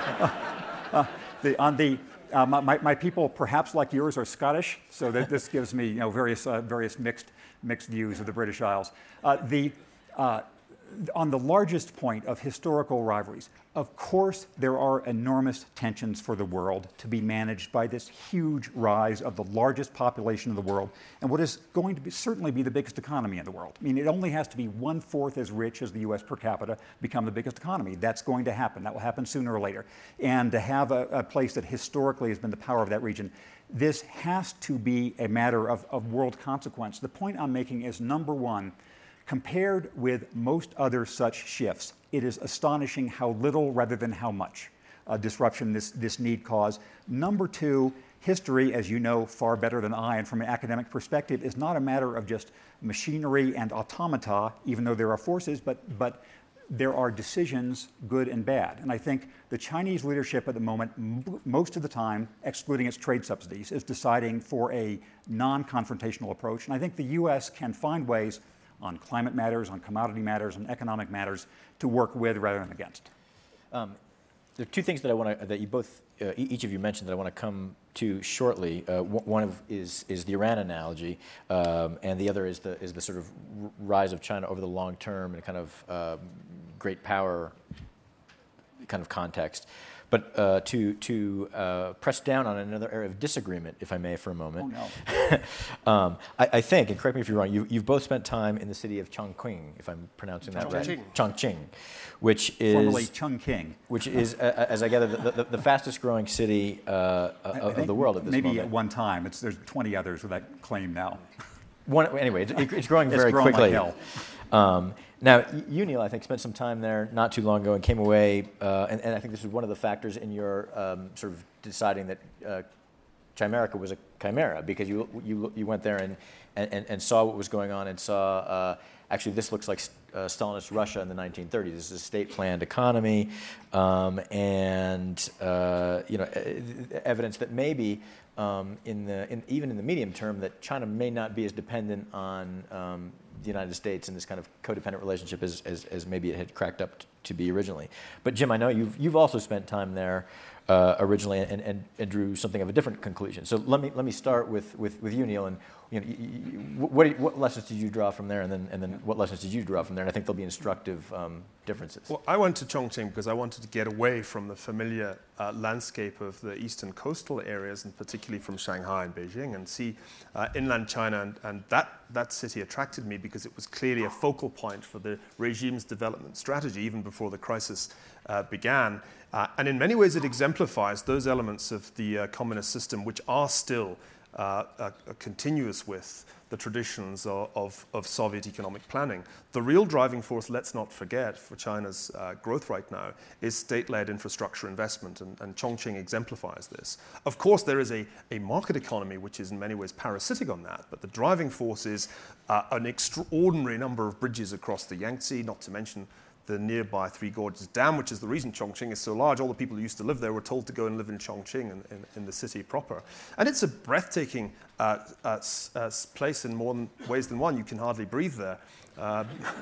uh, the, on the uh, my, my people, perhaps like yours, are Scottish, so that this gives me, you know, various uh, various mixed mixed views of the British Isles. Uh, the uh, On the largest point of historical rivalries, of course there are enormous tensions for the world to be managed by this huge rise of the largest population of the world and what is going to be, certainly be the biggest economy in the world. I mean, it only has to be one-fourth as rich as the U S per capita to become the biggest economy. That's going to happen. That will happen sooner or later. And to have a, a place that historically has been the power of that region, this has to be a matter of, of world consequence. The point I'm making is, number one, compared with most other such shifts, it is astonishing how little rather than how much uh, disruption this, this need cause. Number two, history, as you know far better than I, and from an academic perspective, is not a matter of just machinery and automata, even though there are forces, but, but there are decisions, good and bad. And I think the Chinese leadership at the moment, m- most of the time, excluding its trade subsidies, is deciding for a non-confrontational approach. And I think the U S can find ways on climate matters, on commodity matters, on economic matters, to work with rather than against. Um, there are two things that I want to that you both, uh, each of you mentioned that I want to come to shortly. Uh, one of is is the Iran analogy, um, and the other is the is the sort of rise of China over the long term in a kind of uh, great power kind of context. But uh, to to uh, press down on another area of disagreement, if I may, for a moment. Oh, no. um, I, I think, and correct me if you're wrong, you, you've both spent time in the city of Chongqing, if I'm pronouncing that right. Chongqing. Chongqing, which is formerly Chongqing, which is, uh, as I gather, the, the, the fastest growing city uh, of, of the world at this maybe moment. Maybe at one time. It's, there's twenty others with that claim now. One, anyway, it, it's growing it's very growing quickly. Like hell. Um, Now, y- you, Neil, I think spent some time there not too long ago and came away, uh, and, and I think this is one of the factors in your um, sort of deciding that uh, Chimerica was a chimera, because you you you went there and, and, and saw what was going on and saw, uh, actually this looks like uh, Stalinist Russia in the nineteen thirties. This is a state-planned economy, um, and uh, you know, evidence that maybe um, in the in, even in the medium term that China may not be as dependent on um, the United States in this kind of codependent relationship as, as, as maybe it had cracked up t- to be originally. But Jim, I know you've you've also spent time there uh, originally and, and, and drew something of a different conclusion. So let me let me start with, with, with you, Neil, and you know, you, you, what what lessons did you draw from there, and then and then what lessons did you draw from there? And I think there'll be instructive um, differences. Well, I went to Chongqing because I wanted to get away from the familiar uh, landscape of the eastern coastal areas, and particularly from Shanghai and Beijing, and see uh, inland China. And, and that, that city attracted me because it was clearly a focal point for the regime's development strategy, even before the crisis uh, began. Uh, and in many ways, it exemplifies those elements of the uh, communist system which are still uh, uh, continuous with the traditions of, of, of Soviet economic planning. The real driving force, let's not forget, for China's uh, growth right now is state-led infrastructure investment, and, and Chongqing exemplifies this. Of course, there is a, a market economy which is in many ways parasitic on that, but the driving force is uh, an extraordinary number of bridges across the Yangtze, not to mention the nearby Three Gorges Dam, which is the reason Chongqing is so large. All the people who used to live there were told to go and live in Chongqing, in, in, in the city proper. And it's a breathtaking uh, uh, uh, place in more than, ways than one. You can hardly breathe there. Uh,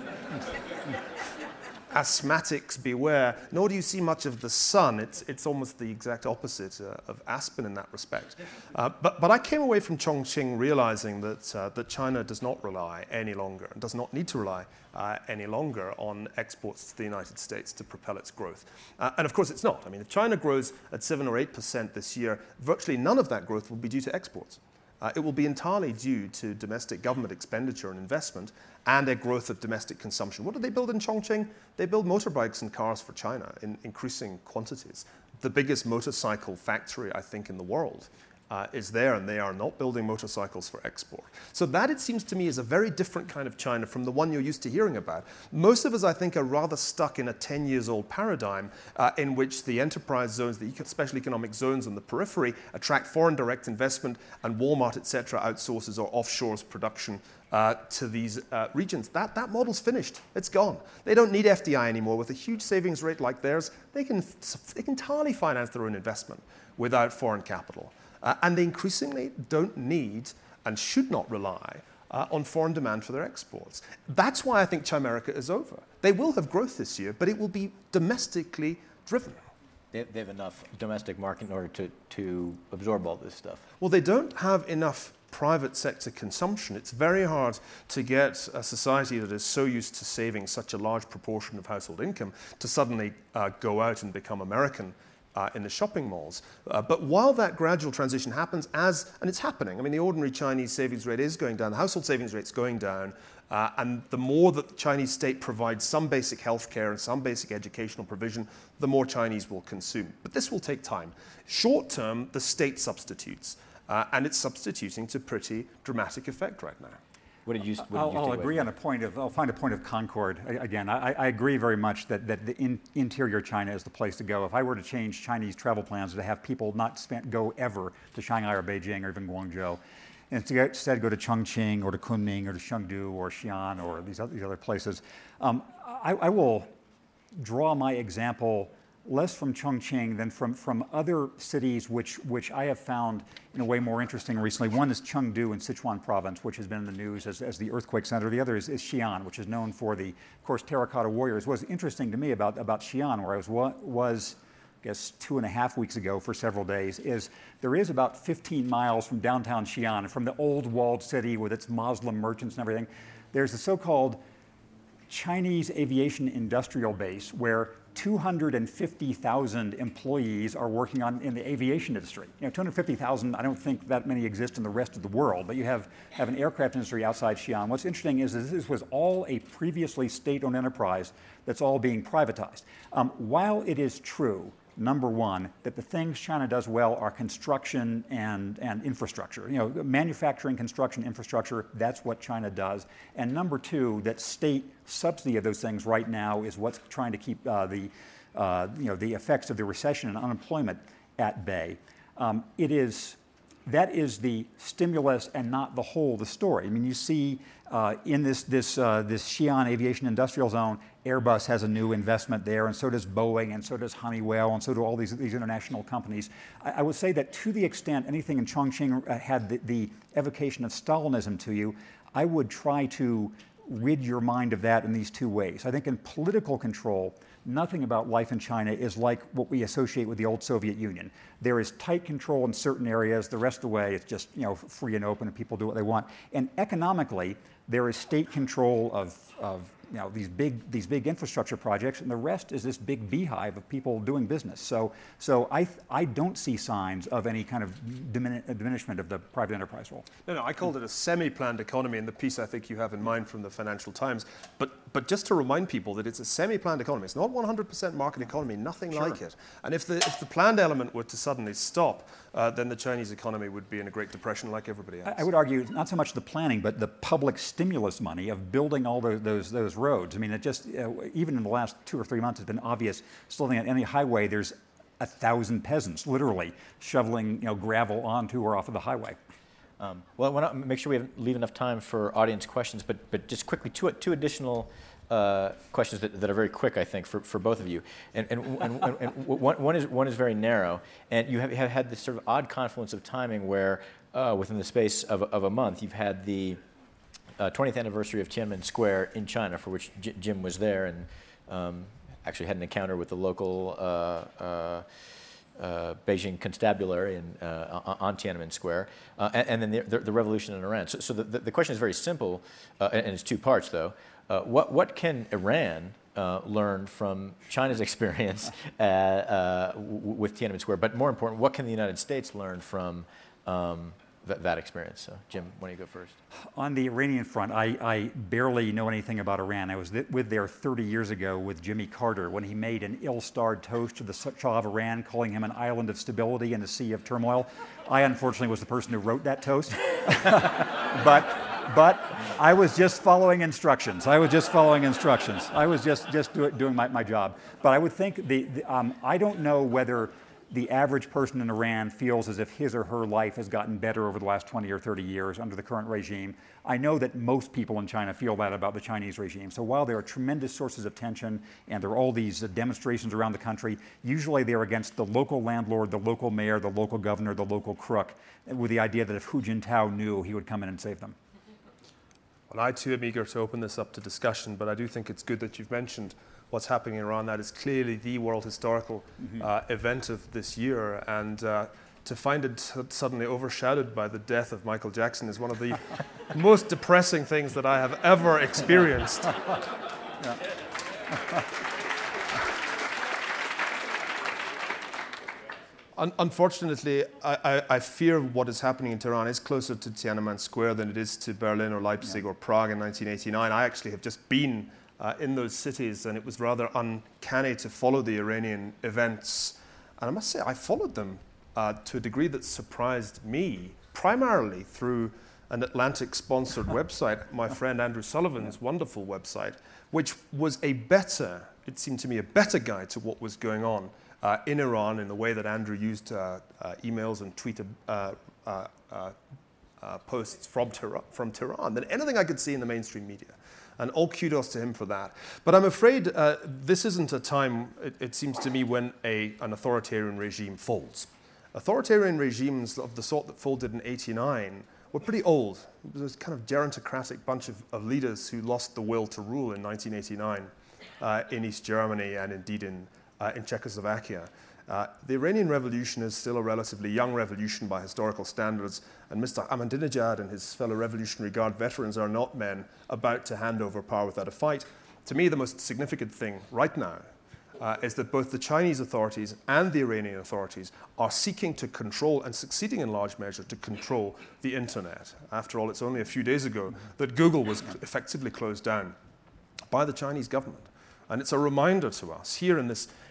asthmatics beware, nor do you see much of the sun. It's, it's almost the exact opposite uh, of Aspen in that respect. Uh, but, but I came away from Chongqing realizing that, uh, that China does not rely any longer, and does not need to rely uh, any longer on exports to the United States to propel its growth. Uh, and of course it's not. I mean, if China grows at seven or eight percent this year, virtually none of that growth will be due to exports. Uh, it will be entirely due to domestic government expenditure and investment and a growth of domestic consumption. What do they build in Chongqing? They build motorbikes and cars for China in increasing quantities. The biggest motorcycle factory, I think, in the world uh, is there, and they are not building motorcycles for export. So that, it seems to me, is a very different kind of China from the one you're used to hearing about. Most of us, I think, are rather stuck in a ten years old paradigm uh, in which the enterprise zones, the special economic zones on the periphery attract foreign direct investment, and Walmart, et cetera, outsources or offshores production Uh, to these uh, regions. That, that model's finished. It's gone. They don't need F D I anymore. With a huge savings rate like theirs, they can, they can entirely finance their own investment without foreign capital. Uh, and they increasingly don't need and should not rely uh, on foreign demand for their exports. That's why I think Chimerica is over. They will have growth this year, but it will be domestically driven. They, they have enough domestic market in order to, to absorb all this stuff. Well, they don't have enough private sector consumption. It's very hard to get a society that is so used to saving such a large proportion of household income to suddenly uh, go out and become American uh, in the shopping malls. Uh, but while that gradual transition happens, as and it's happening, I mean, the ordinary Chinese savings rate is going down, the household savings rate's going down, uh, and the more that the Chinese state provides some basic health care and some basic educational provision, the more Chinese will consume. But this will take time. Short term, the state substitutes. Uh, and it's substituting to pretty dramatic effect right now. What did you? What did I'll, you I'll take agree away on a point of. I'll find a point of concord. I, again, I, I agree very much that that the in, interior China is the place to go. If I were to change Chinese travel plans to have people not spend, go ever to Shanghai or Beijing or even Guangzhou, and instead go to Chongqing or to Kunming or to Chengdu or Xi'an or these other, these other places, um, I, I will draw my example less from Chongqing than from, from other cities which, which I have found in a way more interesting recently. One is Chengdu in Sichuan province, which has been in the news as, as the earthquake center. The other is, is Xi'an, which is known for the, of course, terracotta warriors. What's interesting to me about, about Xi'an, where I was, was, I guess, two and a half weeks ago for several days, is there is about fifteen miles from downtown Xi'an, from the old walled city with its Muslim merchants and everything, there's the so-called Chinese aviation industrial base where two hundred fifty thousand employees are working on in the aviation industry. You know, two hundred fifty thousand, I don't think that many exist in the rest of the world, but you have, have an aircraft industry outside Xi'an. What's interesting is that this was all a previously state-owned enterprise that's all being privatized. Um, while it is true number one, that the things China does well are construction and, and infrastructure. You know, manufacturing, construction, infrastructure, that's what China does. And number two, that state subsidy of those things right now is what's trying to keep uh, the, uh, you know, the effects of the recession and unemployment at bay. Um, it is, that is the stimulus and not the whole of the story. I mean, you see uh, in this, this, uh, this Xi'an Aviation Industrial Zone, Airbus has a new investment there, and so does Boeing, and so does Honeywell, and so do all these, these international companies. I, I would say that to the extent anything in Chongqing had the, the evocation of Stalinism to you, I would try to rid your mind of that in these two ways. I think in political control, nothing about life in China is like what we associate with the old Soviet Union. There is tight control in certain areas. The rest of the way, it's just, you know, free and open, and people do what they want. And economically, there is state control of, of you know, these big, these big infrastructure projects, and the rest is this big beehive of people doing business. So, so I, I don't see signs of any kind of dimin- diminishment of the private enterprise role. No, no, I called it a semi-planned economy in the piece I think you have in mind from the Financial Times. But, but just to remind people that it's a semi-planned economy. It's not one hundred percent market economy, nothing Sure. like it. And if the, if the planned element were to suddenly stop, uh, then the Chinese economy would be in a Great Depression like everybody else. I, I would argue not so much the planning, but the public stimulus money of building all those, those, those roads. I mean, it just, uh, even in the last two or three months, it's been obvious, slowing on any highway, there's a thousand peasants, literally, shoveling, you know, gravel onto or off of the highway. Um, well, I want to make sure we have, leave enough time for audience questions, but, but just quickly, two, two additional uh, questions that, that are very quick, I think, for, for both of you. And, and, and, and, and one, one, is, one is very narrow, and you have, have had this sort of odd confluence of timing where, uh, within the space of, of a month, you've had the uh, twentieth anniversary of Tiananmen Square in China, for which J- Jim was there and um, actually had an encounter with the local uh, uh, Uh, Beijing constabulary in, uh, on Tiananmen Square, uh, and, and then the, the, the revolution in Iran. So, so the, the question is very simple, uh, and, and it's two parts, though. Uh, what, what can Iran uh, learn from China's experience uh, uh, w- with Tiananmen Square? But more important, what can the United States learn from um, th- that experience? So, Jim, why don't you go first? On the Iranian front, I, I barely know anything about Iran. I was th- with there thirty years ago with Jimmy Carter when he made an ill-starred toast to the Shah of Iran, calling him an island of stability in a sea of turmoil. I, unfortunately, was the person who wrote that toast. but, but I was just following instructions. I was just following instructions. I was just, just do, doing my, my job. But I would think, the, the um, I don't know whether the average person in Iran feels as if his or her life has gotten better over the last twenty or thirty years under the current regime. I know that most people in China feel that about the Chinese regime. So while there are tremendous sources of tension and there are all these uh, demonstrations around the country, usually they're against the local landlord, the local mayor, the local governor, the local crook, with the idea that if Hu Jintao knew, he would come in and save them. Well, I too am eager to open this up to discussion, but I do think it's good that you've mentioned what's happening in Iran. That is clearly the world historical mm-hmm. uh, event of this year, and uh, to find it suddenly overshadowed by the death of Michael Jackson is one of the most depressing things that I have ever experienced. Yeah. Un- unfortunately, I, I, I fear what is happening in Tehran is closer to Tiananmen Square than it is to Berlin or Leipzig yeah. or Prague in nineteen eighty-nine. I actually have just been Uh, in those cities, and it was rather uncanny to follow the Iranian events. And I must say, I followed them uh, to a degree that surprised me, primarily through an Atlantic-sponsored website, my friend Andrew Sullivan's wonderful website, which was a better, it seemed to me, a better guide to what was going on uh, in Iran in the way that Andrew used uh, uh, emails and tweeted uh, uh, uh, uh, posts from Tehran, from Tehran than anything I could see in the mainstream media. And all kudos to him for that. But I'm afraid uh, this isn't a time, it, it seems to me, when a, an authoritarian regime folds. Authoritarian regimes of the sort that folded in eighty-nine were pretty old. It was a kind of gerontocratic bunch of, of leaders who lost the will to rule in nineteen eighty-nine uh, in East Germany and indeed in, uh, in Czechoslovakia. Uh, the Iranian Revolution is still a relatively young revolution by historical standards, and Mister Ahmadinejad and his fellow Revolutionary Guard veterans are not men about to hand over power without a fight. To me, the most significant thing right now uh, is that both the Chinese authorities and the Iranian authorities are seeking to control, and succeeding in large measure, to control the internet. After all, it's only a few days ago that Google was effectively closed down by the Chinese government. And it's a reminder to us here in this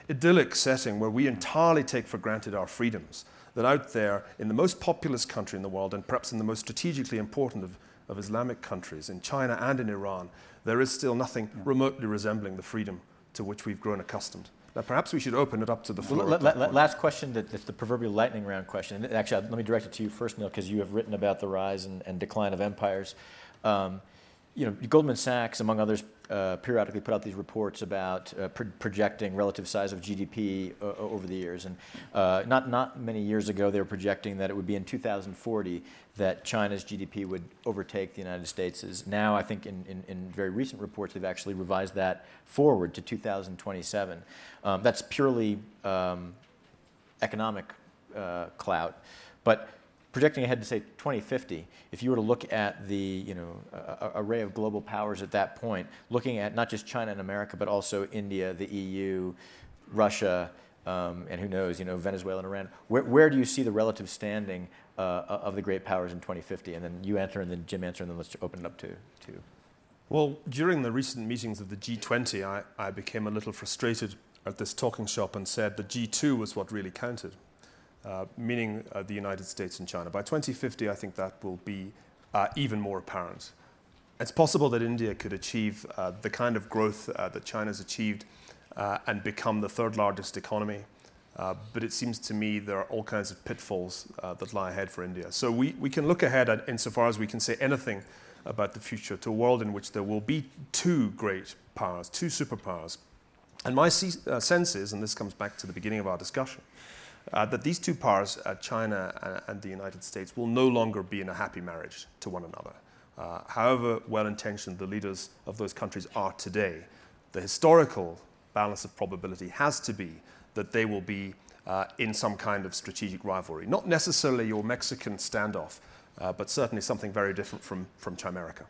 idyllic setting where we entirely take for granted our freedoms, that out there in the most populous country in the world, and perhaps in the most strategically important of, of Islamic countries, in China and in Iran, there is still nothing yeah. remotely resembling the freedom to which we've grown accustomed. Now, perhaps we should open it up to the floor. Well, la- la- last question, that, that's the proverbial lightning round question. And actually, let me direct it to you first, Neil, because you have written about the rise and, and decline of empires. Um, you know, Goldman Sachs, among others, uh, periodically put out these reports about uh, pro- projecting relative size of G D P uh, over the years. And uh, not not many years ago, they were projecting that it would be in two thousand forty that China's G D P would overtake the United States'. Now, I think in, in, in very recent reports, they've actually revised that forward to two thousand twenty-seven. Um, that's purely um, economic uh, clout. But projecting ahead to, say, twenty fifty, if you were to look at the you know uh, array of global powers at that point, looking at not just China and America, but also India, the E U, Russia, um, and who knows, you know, Venezuela and Iran, where, where do you see the relative standing uh, of the great powers in twenty fifty? And then you answer, and then Jim answer, and then let's open it up to to. Well, during the recent meetings of the G twenty, I, I became a little frustrated at this talking shop and said the G two was what really counted. Uh, meaning uh, the United States and China. By twenty fifty, I think that will be uh, even more apparent. It's possible that India could achieve uh, the kind of growth uh, that China's achieved uh, and become the third largest economy. Uh, but it seems to me there are all kinds of pitfalls uh, that lie ahead for India. So we, we can look ahead at, insofar as we can say anything about the future, to a world in which there will be two great powers, two superpowers. And my se- uh, sense is, and this comes back to the beginning of our discussion, Uh, that these two powers, uh, China and, and the United States, will no longer be in a happy marriage to one another. Uh, however well-intentioned the leaders of those countries are today, the historical balance of probability has to be that they will be uh, in some kind of strategic rivalry. Not necessarily your Mexican standoff, uh, but certainly something very different from, from Chimerica.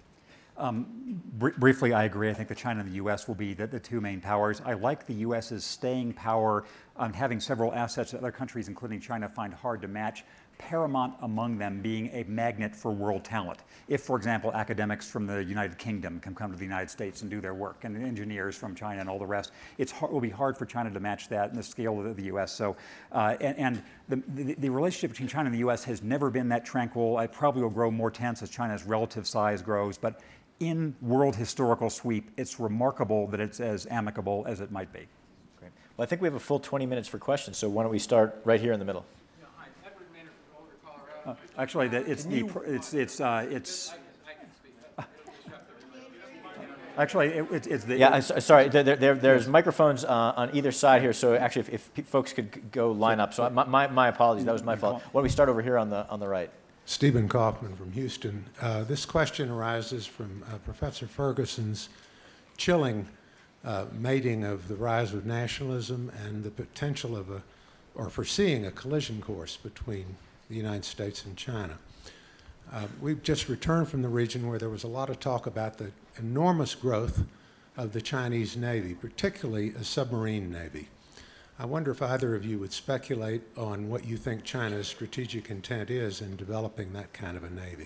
Um, br- briefly, I agree. I think that China and the U S will be the, the two main powers. I like the U S's staying power on having several assets that other countries, including China, find hard to match, paramount among them being a magnet for world talent. If, for example, academics from the United Kingdom can come to the United States and do their work, and engineers from China and all the rest, it's hard, it will be hard for China to match that in the scale of the, the U S. So, uh, and, and the, the, the relationship between China and the U S has never been that tranquil. It probably will grow more tense as China's relative size grows, but in world historical sweep, it's remarkable that it's as amicable as it might be. Great. Well, I think we have a full twenty minutes for questions, so why don't we start right here in the middle? Yeah, hi, Edward Maynard from Boulder, Colorado. Uh, actually, the, it's the it's it's uh, it's. I can, I can speak. It'll disrupt everybody. Actually, it, it's, it's the. Yeah, it, sorry. There, there, there's microphones uh, on either side here, so actually, if, if folks could go line up. So my, my, my apologies. That was my fault. Why don't we start over here on the on the right? Stephen Kaufman from Houston. Uh, this question arises from uh, Professor Ferguson's chilling uh, mating of the rise of nationalism and the potential of a, or foreseeing a collision course between the United States and China. Uh, we've just returned from the region where there was a lot of talk about the enormous growth of the Chinese Navy, particularly a submarine navy. I wonder if either of you would speculate on what you think China's strategic intent is in developing that kind of a navy.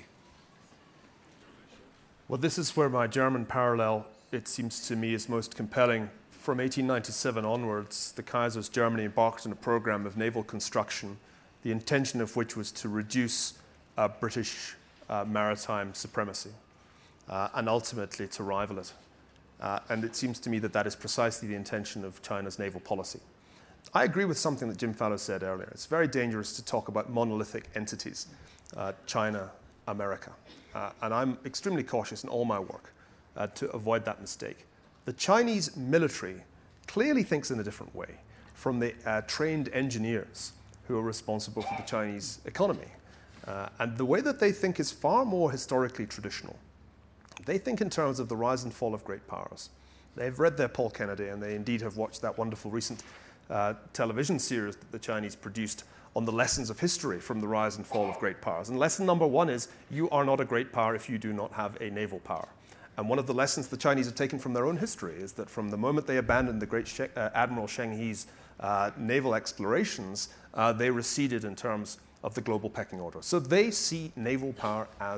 Well, this is where my German parallel, it seems to me, is most compelling. From eighteen ninety-seven onwards, the Kaiser's Germany embarked on a program of naval construction, the intention of which was to reduce uh, British uh, maritime supremacy uh, and ultimately to rival it. Uh, and it seems to me that that is precisely the intention of China's naval policy. I agree with something that Jim Fallow said earlier. It's very dangerous to talk about monolithic entities, uh, China, America. Uh, and I'm extremely cautious in all my work uh, to avoid that mistake. The Chinese military clearly thinks in a different way from the uh, trained engineers who are responsible for the Chinese economy. Uh, and the way that they think is far more historically traditional. They think in terms of the rise and fall of great powers. They've read their Paul Kennedy, and they indeed have watched that wonderful recent uh, television series that the Chinese produced on the lessons of history from the rise and fall of great powers. And lesson number one is, you are not a great power if you do not have a naval power. And one of the lessons the Chinese have taken from their own history is that from the moment they abandoned the great she- uh, Admiral Sheng He's uh, naval explorations, uh, they receded in terms of the global pecking order. So they see naval power as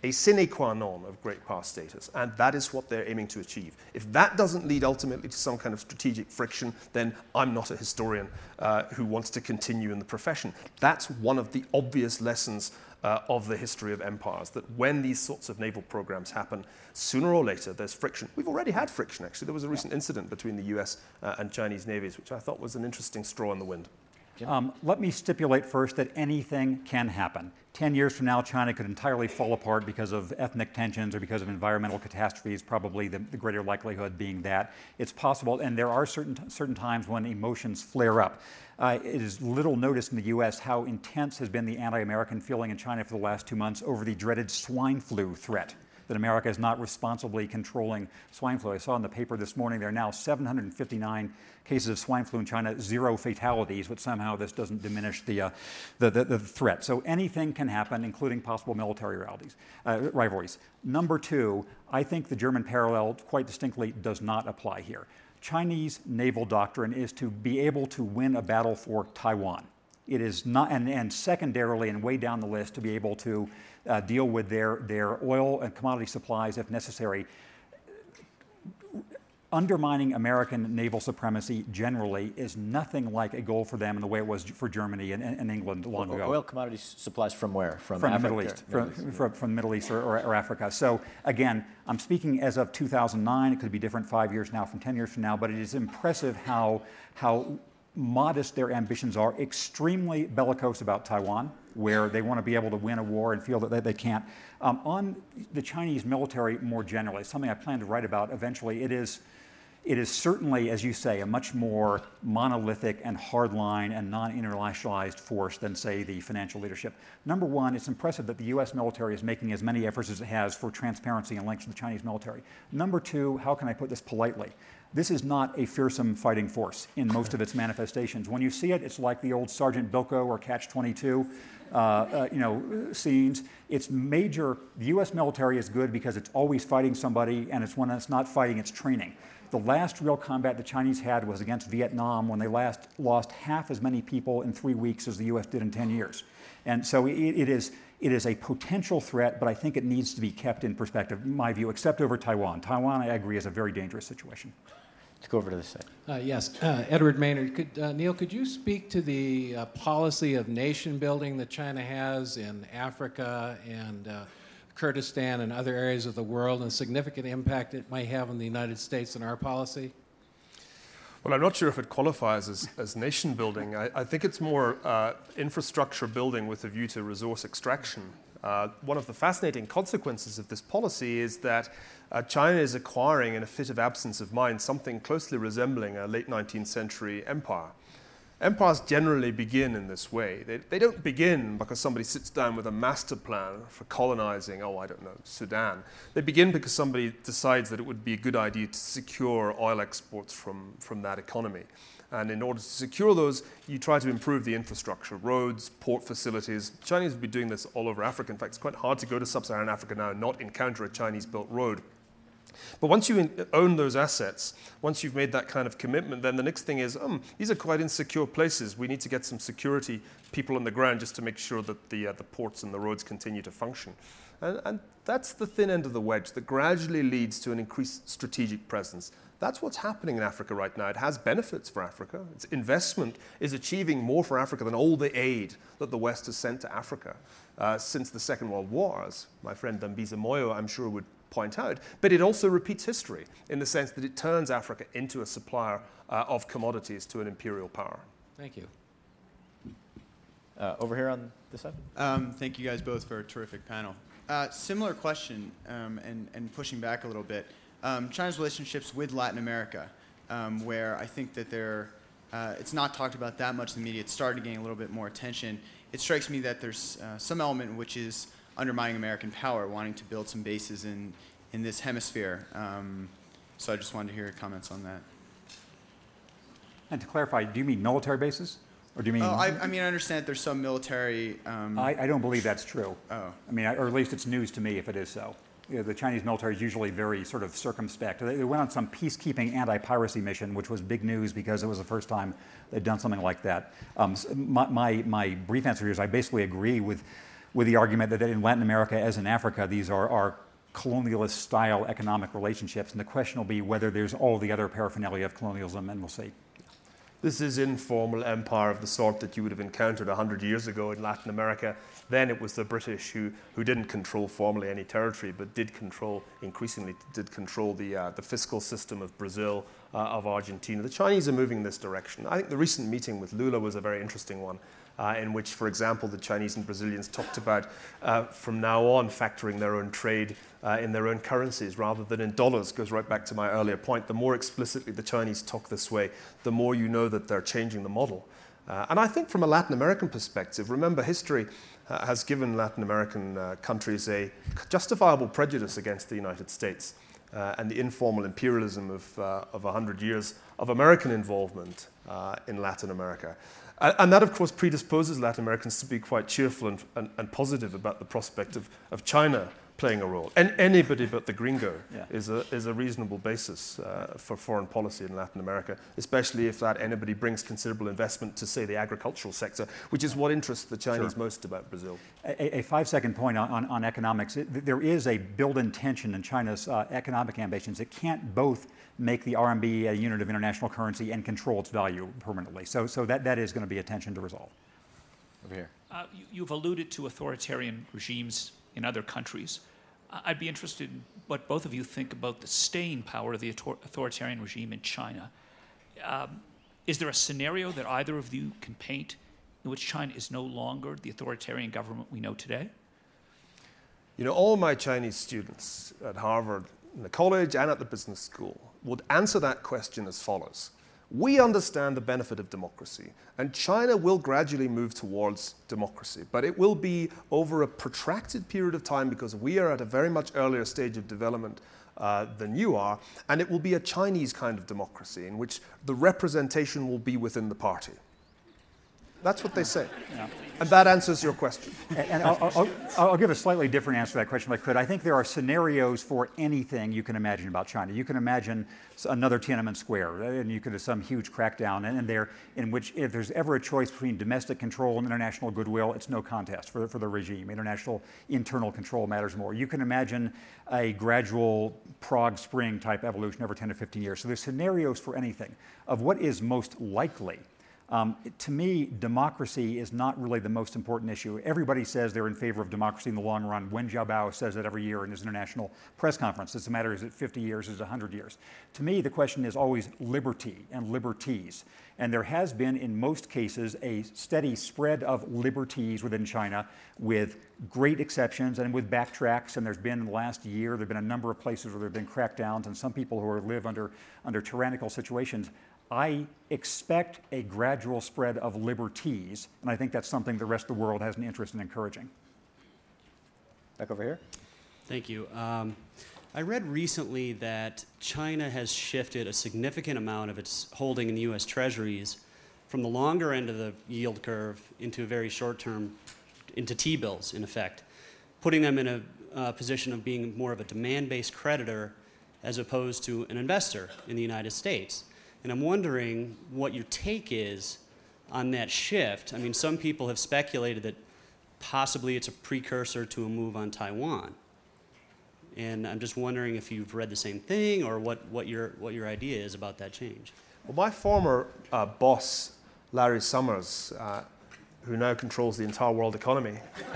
a sine qua non of great power status, and that is what they're aiming to achieve. If that doesn't lead ultimately to some kind of strategic friction, then I'm not a historian uh, who wants to continue in the profession. That's one of the obvious lessons uh, of the history of empires, that when these sorts of naval programs happen, sooner or later there's friction. We've already had friction, actually. There was a recent incident between the U S uh, and Chinese navies, which I thought was an interesting straw in the wind. Um, let me stipulate first that anything can happen. Ten years from now, China could entirely fall apart because of ethnic tensions or because of environmental catastrophes, probably the, the greater likelihood being that. It's possible, and there are certain, certain times when emotions flare up. Uh, it is little noticed in the U S how intense has been the anti-American feeling in China for the last two months over the dreaded swine flu threat, that America is not responsibly controlling swine flu. I saw in the paper this morning there are now seven hundred fifty-nine cases of swine flu in China, zero fatalities, but somehow this doesn't diminish the, uh, the, the, the threat. So anything can happen, including possible military rivalities, uh, rivalries. Number two, I think the German parallel quite distinctly does not apply here. Chinese naval doctrine is to be able to win a battle for Taiwan. It is not, and, and secondarily and way down the list, to be able to uh, deal with their, their oil and commodity supplies if necessary. Undermining American naval supremacy generally is nothing like a goal for them in the way it was for Germany and, and England long Oil ago. Oil commodity supplies from where? From, From Africa? the Middle East, Middle from, East. from, from the Middle East or, or, or Africa. So again, I'm speaking as of two thousand nine. It could be different five years now from ten years from now, but it is impressive how, how modest their ambitions are, extremely bellicose about Taiwan, where they want to be able to win a war and feel that they, they can't. Um, on the Chinese military more generally, something I plan to write about eventually, it is It is certainly, as you say, a much more monolithic and hardline and non-internationalized force than, say, the financial leadership. Number one, it's impressive that the U S military is making as many efforts as it has for transparency and links to the Chinese military. Number two, how can I put this politely? This is not a fearsome fighting force in most of its manifestations. When you see it, it's like the old Sergeant Bilko or Catch twenty-two uh, uh, you know, scenes. It's major. The U S military is good because it's always fighting somebody, and it's when it's not fighting, it's training. The last real combat the Chinese had was against Vietnam, when they last lost half as many people in three weeks as the U S did in ten years. And so it, it, is, it is a potential threat, but I think it needs to be kept in perspective, in my view, except over Taiwan. Taiwan, I agree, is a very dangerous situation. Let's go over to this side. Uh, yes, uh, Edward Maynard. Could, uh, Neil, could you speak to the uh, policy of nation building that China has in Africa and uh, Kurdistan and other areas of the world, and the significant impact it might have on the United States and our policy? Well, I'm not sure if it qualifies as, as nation building. I, I think it's more uh, infrastructure building with a view to resource extraction. Uh, one of the fascinating consequences of this policy is that uh, China is acquiring, in a fit of absence of mind, something closely resembling a late nineteenth century empire. Empires generally begin in this way. They, they don't begin because somebody sits down with a master plan for colonizing, oh, I don't know, Sudan. They begin because somebody decides that it would be a good idea to secure oil exports from, from that economy. And in order to secure those, you try to improve the infrastructure, roads, port facilities. Chinese have been doing this all over Africa. In fact, it's quite hard to go to sub-Saharan Africa now and not encounter a Chinese-built road. But once you own those assets, once you've made that kind of commitment, then the next thing is, um, these are quite insecure places. We need to get some security people on the ground just to make sure that the, uh, the ports and the roads continue to function. And, and that's the thin end of the wedge that gradually leads to an increased strategic presence. That's what's happening in Africa right now. It has benefits for Africa. Its investment is achieving more for Africa than all the aid that the West has sent to Africa uh, since the Second World War, as my friend Dambisa Moyo, I'm sure, would point out. But it also repeats history in the sense that it turns Africa into a supplier uh, of commodities to an imperial power. Thank you. Uh, over here on this side. Um, thank you guys both for a terrific panel. Uh, similar question, um, and, and pushing back a little bit. Um, China's relationships with Latin America, um, where I think that they're, uh, it's not talked about that much in the media. It's starting to gain a little bit more attention. It strikes me that there's uh, some element which is undermining American power, wanting to build some bases in, in this hemisphere. Um, so I just wanted to hear your comments on that. And to clarify, do you mean military bases? Or do you mean? Oh, I, I mean, I understand that there's some military. Um, I, I don't believe that's true. Oh. I mean, I, or at least it's news to me if it is so. You know, the Chinese military is usually very sort of circumspect. They, they went on some peacekeeping anti-piracy mission, which was big news because it was the first time they'd done something like that. Um, my, my, my brief answer is I basically agree with with the argument that in Latin America, as in Africa, these are, are colonialist-style economic relationships, and the question will be whether there's all the other paraphernalia of colonialism, and we'll see. This is informal empire of the sort that you would have encountered one hundred years ago in Latin America. Then it was the British who, who didn't control formally any territory, but did control, increasingly did control the, uh, the fiscal system of Brazil, uh, of Argentina. The Chinese are moving in this direction. I think the recent meeting with Lula was a very interesting one, uh, in which, for example, the Chinese and Brazilians talked about uh, from now on factoring their own trade uh, in their own currencies rather than in dollars. Goes right back to my earlier point. The more explicitly the Chinese talk this way, the more you know that they're changing the model. Uh, and I think from a Latin American perspective, remember history uh, has given Latin American uh, countries a justifiable prejudice against the United States uh, and the informal imperialism of, uh, of one hundred years of American involvement uh, in Latin America. Uh, and that, of course, predisposes Latin Americans to be quite cheerful and, and, and positive about the prospect of, of China playing a role. And anybody but the gringo yeah. is, a, is a reasonable basis uh, for foreign policy in Latin America, especially if that anybody brings considerable investment to, say, the agricultural sector, which is what interests the Chinese sure. most about Brazil. A, a five-second point on, on, on economics. It, there is a built-in tension in China's uh, economic ambitions. It can't both make the R M B a unit of international currency and control its value permanently. So, so that, that is going to be a tension to resolve. Over here. Uh, you, you've alluded to authoritarian regimes in other countries. I'd be interested in what both of you think about the staying power of the authoritarian regime in China. Um, is there a scenario that either of you can paint in which China is no longer the authoritarian government we know today? You know, all my Chinese students at Harvard, in the college and at the business school, would answer that question as follows. We understand the benefit of democracy, and China will gradually move towards democracy, but it will be over a protracted period of time because we are at a very much earlier stage of development uh, than you are, and it will be a Chinese kind of democracy in which the representation will be within the party. That's what they say. Yeah. And that answers your question. And, and I'll, I'll, I'll give a slightly different answer to that question if I could. I think there are scenarios for anything you can imagine about China. You can imagine another Tiananmen Square, and you could have some huge crackdown in there in which if there's ever a choice between domestic control and international goodwill, it's no contest for, for the regime. International internal control matters more. You can imagine a gradual Prague Spring type evolution over ten to fifteen years. So there's scenarios for anything. Of what is most likely, Um, to me, democracy is not really the most important issue. Everybody says they're in favor of democracy in the long run. Wen Jiabao says it every year in his international press conference. It's a matter, is it fifty years, is it one hundred years? To me, the question is always liberty and liberties. And there has been, in most cases, a steady spread of liberties within China with great exceptions and with backtracks. And there's been, in the last year, there have been a number of places where there have been crackdowns and some people who are, live under, under tyrannical situations. I expect a gradual spread of liberties, and I think that's something the rest of the world has an interest in encouraging. Back over here. Thank you. Um, I read recently that China has shifted a significant amount of its holding in the U S Treasuries from the longer end of the yield curve into a very short term, into T-bills, in effect, putting them in a uh, position of being more of a demand-based creditor as opposed to an investor in the United States. And I'm wondering what your take is on that shift. I mean, some people have speculated that possibly it's a precursor to a move on Taiwan. And I'm just wondering if you've read the same thing or what, what, your, what your idea is about that change. Well, my former uh, boss, Larry Summers, uh, who now controls the entire world economy,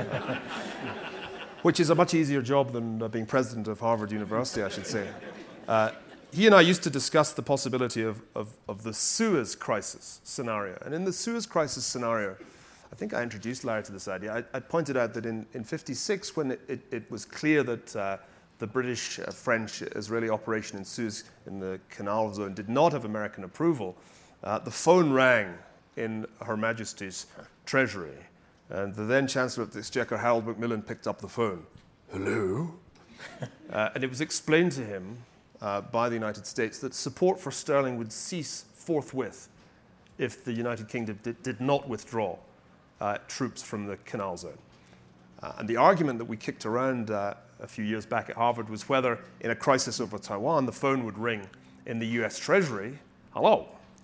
which is a much easier job than uh, being president of Harvard University, I should say. Uh, He and I used to discuss the possibility of, of, of the Suez Crisis scenario. And in the Suez Crisis scenario, I think I introduced Larry to this idea. I, I pointed out that in, in fifty-six, when it, it, it was clear that uh, the British, uh, French, Israeli operation in Suez, in the Canal Zone, did not have American approval, uh, the phone rang in Her Majesty's Treasury. And the then Chancellor of the Exchequer, Harold Macmillan, picked up the phone. Hello? uh, and it was explained to him Uh, by the United States that support for sterling would cease forthwith if the United Kingdom did, did not withdraw uh, troops from the Canal Zone. Uh, and the argument that we kicked around uh, a few years back at Harvard was whether in a crisis over Taiwan the phone would ring in the U S Treasury, hello,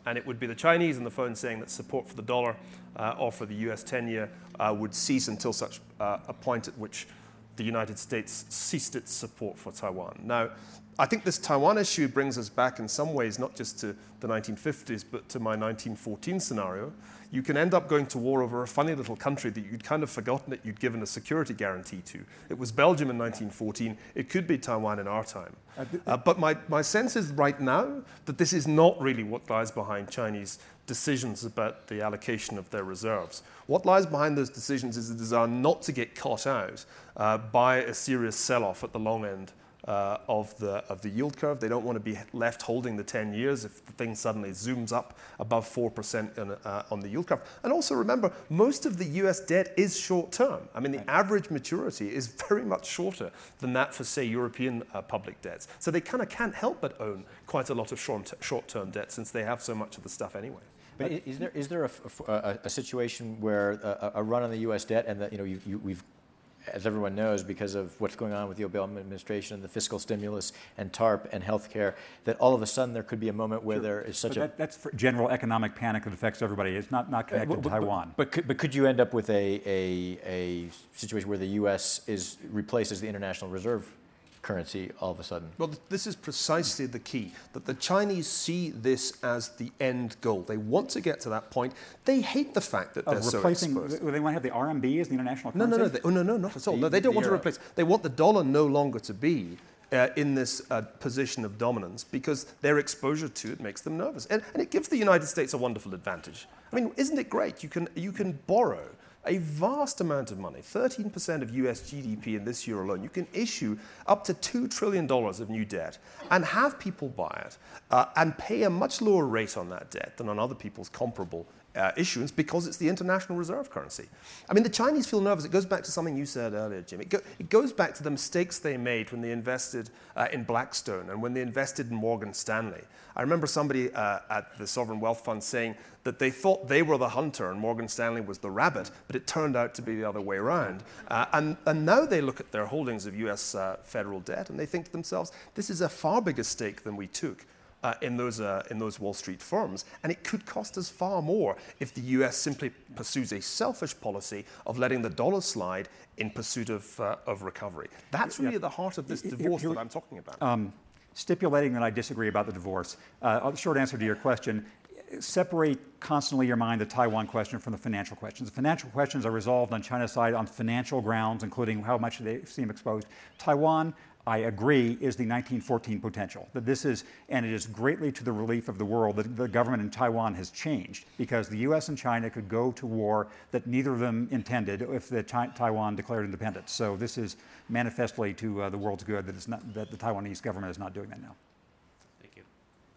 And it would be the Chinese on the phone saying that support for the dollar uh, or for the U S ten-year uh, would cease until such uh, a point at which the United States ceased its support for Taiwan. Now, I think this Taiwan issue brings us back in some ways not just to the nineteen fifties, but to my nineteen fourteen scenario. You can end up going to war over a funny little country that you'd kind of forgotten that you'd given a security guarantee to. It was Belgium in nineteen fourteen. It could be Taiwan in our time. Uh, but my, my sense is right now that this is not really what lies behind Chinese decisions about the allocation of their reserves. What lies behind those decisions is the desire not to get caught out uh, by a serious sell-off at the long end Uh, of the of the yield curve. They don't want to be left holding the ten years if the thing suddenly zooms up above four percent on, uh, on the yield curve. And also remember, most of the U S debt is short term. I mean, the average maturity is very much shorter than that for, say, European uh, public debts. So they kind of can't help but own quite a lot of short, short-term debt since they have so much of the stuff anyway. But is there is there a, a, a situation where a, a run on the U S debt and that, you know, you, you, we've, as everyone knows, because of what's going on with the Obama administration and the fiscal stimulus and TARP and healthcare, that all of a sudden there could be a moment where sure. there is such but a... That, that's for general economic panic that affects everybody. It's not, not connected but, to Taiwan. But, but, could, but could you end up with a, a, a situation where the U S is replaces the international reserve currency all of a sudden? Well, this is precisely the key, that the Chinese see this as the end goal. They want to get to that point. They hate the fact that Of they're replacing, so exposed. They want to have the R M B as the international No, currency? no, no, they, oh, no, no, not at all. The- No, they don't the want to euro. replace. They want the dollar no longer to be uh, in this uh, position of dominance because their exposure to it makes them nervous. And, and it gives the United States a wonderful advantage. I mean, isn't it great? You can, you can borrow a vast amount of money, thirteen percent of U S G D P in this year alone. You can issue up to two trillion dollars of new debt and have people buy it uh, and pay a much lower rate on that debt than on other people's comparable uh, issuance because it's the international reserve currency. I mean, the Chinese feel nervous. It goes back to something you said earlier, Jim. It, go, it goes back to the mistakes they made when they invested uh, in Blackstone and when they invested in Morgan Stanley. I remember somebody uh, at the Sovereign Wealth Fund saying that they thought they were the hunter and Morgan Stanley was the rabbit, but it turned out to be the other way around. Uh, and, and now they look at their holdings of U S uh, federal debt and they think to themselves, this is a far bigger stake than we took uh, in, those, uh, in those Wall Street firms, and it could cost us far more if the U S simply pursues a selfish policy of letting the dollar slide in pursuit of, uh, of recovery. That's really at the heart of this divorce that I'm talking about. Um, stipulating that I disagree about the divorce, uh, short answer to your question, separate constantly your mind the Taiwan question from the financial questions. The financial questions are resolved on China's side on financial grounds, including how much they seem exposed. Taiwan, I agree, is the nineteen fourteen potential. That this is, and it is greatly to the relief of the world that the government in Taiwan has changed because the U S and China could go to war that neither of them intended if the Chi- Taiwan declared independence. So this is manifestly to uh, the world's good that, it's not, that the Taiwanese government is not doing that now. Thank you.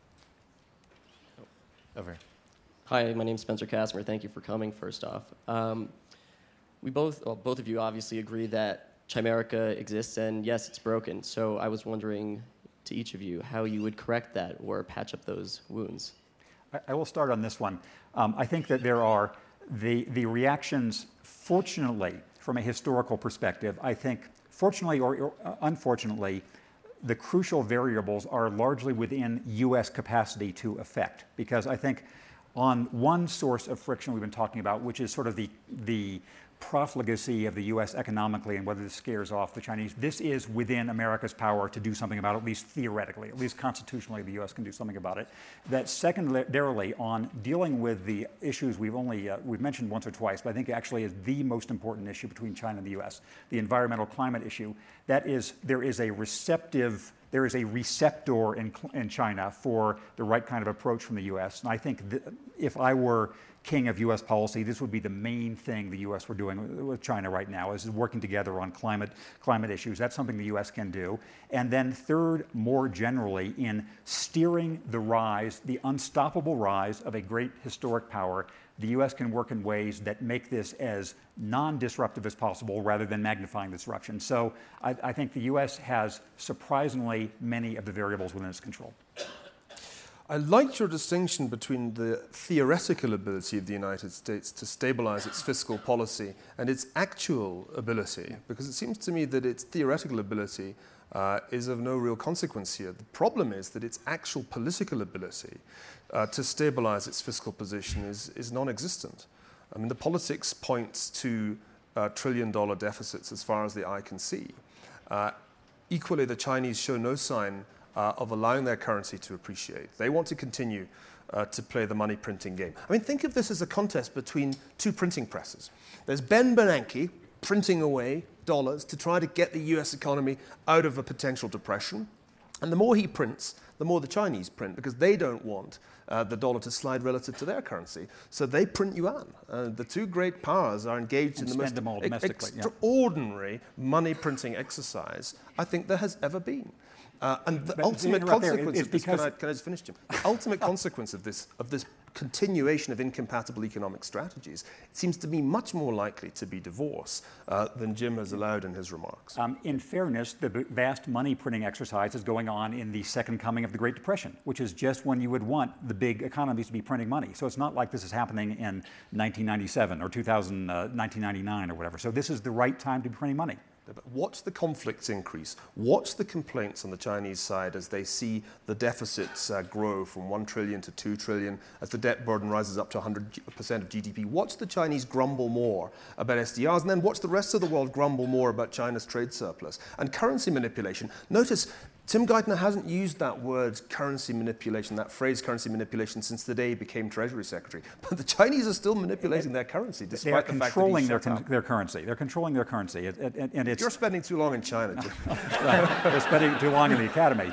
Over. Hi, my name's Spencer Casimir. Thank you for coming, first off. Um, we both, well, both of you obviously agree that Chimerica exists, and yes, it's broken. So I was wondering to each of you how you would correct that or patch up those wounds. I, I will start on this one. Um, I think that there are the, the reactions, fortunately, from a historical perspective, I think, fortunately or, or uh, unfortunately, the crucial variables are largely within U S capacity to affect. Because I think on one source of friction we've been talking about, which is sort of the, the profligacy of the U S economically and whether this scares off the Chinese, this is within America's power to do something about it, at least theoretically, at least constitutionally the U S can do something about it. That secondarily on dealing with the issues we've only, uh, we've mentioned once or twice, but I think actually is the most important issue between China and the U S, the environmental climate issue. That is, there is a receptive, there is a receptor in, in China for the right kind of approach from the U S. And I think th- if I were king of U S policy, this would be the main thing the U S were doing with China right now, is working together on climate, climate issues. That's something the U S can do. And then third, more generally, in steering the rise, the unstoppable rise of a great historic power, the U S can work in ways that make this as non-disruptive as possible rather than magnifying disruption. So I, I think the U S has surprisingly many of the variables within its control. I liked your distinction between the theoretical ability of the United States to stabilize its fiscal policy and its actual ability, because it seems to me that its theoretical ability uh, is of no real consequence here. The problem is that its actual political ability uh, to stabilize its fiscal position is, is non-existent. I mean, the politics points to uh, trillion-dollar deficits as far as the eye can see. Uh, equally, the Chinese show no sign Uh, of allowing their currency to appreciate. They want to continue uh, to play the money printing game. I mean, think of this as a contest between two printing presses. There's Ben Bernanke printing away dollars to try to get the U S economy out of a potential depression. And the more he prints, the more the Chinese print, because they don't want uh, the dollar to slide relative to their currency. So they print yuan. Uh, the two great powers are engaged And in the most spend them all ex- domestically, yeah. extraordinary money printing exercise I think there has ever been. Uh, and the But ultimate interrupt there, consequence it's of this, can because- I, can I just finish, Jim? The ultimate consequence of this, of this continuation of incompatible economic strategies, it seems to be much more likely to be divorce uh, than Jim has allowed in his remarks. Um, in fairness, the b- vast money printing exercise is going on in the second coming of the Great Depression, which is just when you would want the big economies to be printing money. So it's not like this is happening in nineteen ninety-seven or two thousand, uh, nineteen ninety-nine or whatever. So this is the right time to be printing money. But watch the conflicts increase. Watch the complaints on the Chinese side as they see the deficits uh, grow from one trillion to two trillion, as the debt burden rises up to one hundred percent of G D P. Watch the Chinese grumble more about S D Rs, and then watch the rest of the world grumble more about China's trade surplus. And currency manipulation. Notice Tim Geithner hasn't used that word currency manipulation, that phrase currency manipulation, since the day he became Treasury Secretary. But the Chinese are still manipulating their currency, despite They are the fact that controlling he's their, shut con- up. their currency. They're controlling their currency. It, it, it- and it's, You're spending too long in China, Jim. they're spending too long in the academy.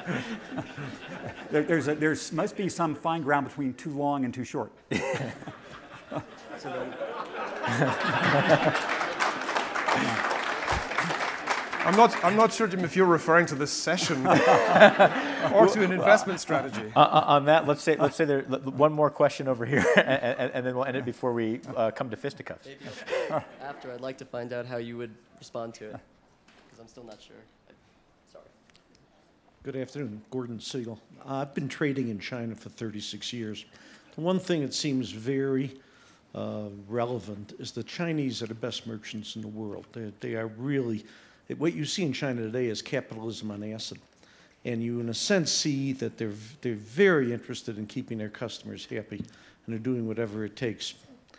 there, there's a, there's must be some fine ground between too long and too short. I'm not, I'm not sure, Jim, if you're referring to this session or to an investment strategy. Uh, on that, let's say let's say there one more question over here, and, and, and then we'll end it before we uh, come to fisticuffs. Maybe after, I'd like to find out how you would respond to it, because I'm still not sure. I, sorry. Good afternoon, Gordon Siegel. Uh, I've been trading in China for thirty-six years. The one thing that seems very uh, relevant is the Chinese are the best merchants in the world. They, they are really, what you see in China today is capitalism on acid. And you, in a sense, see that they're, they're very interested in keeping their customers happy, and they're doing whatever it takes.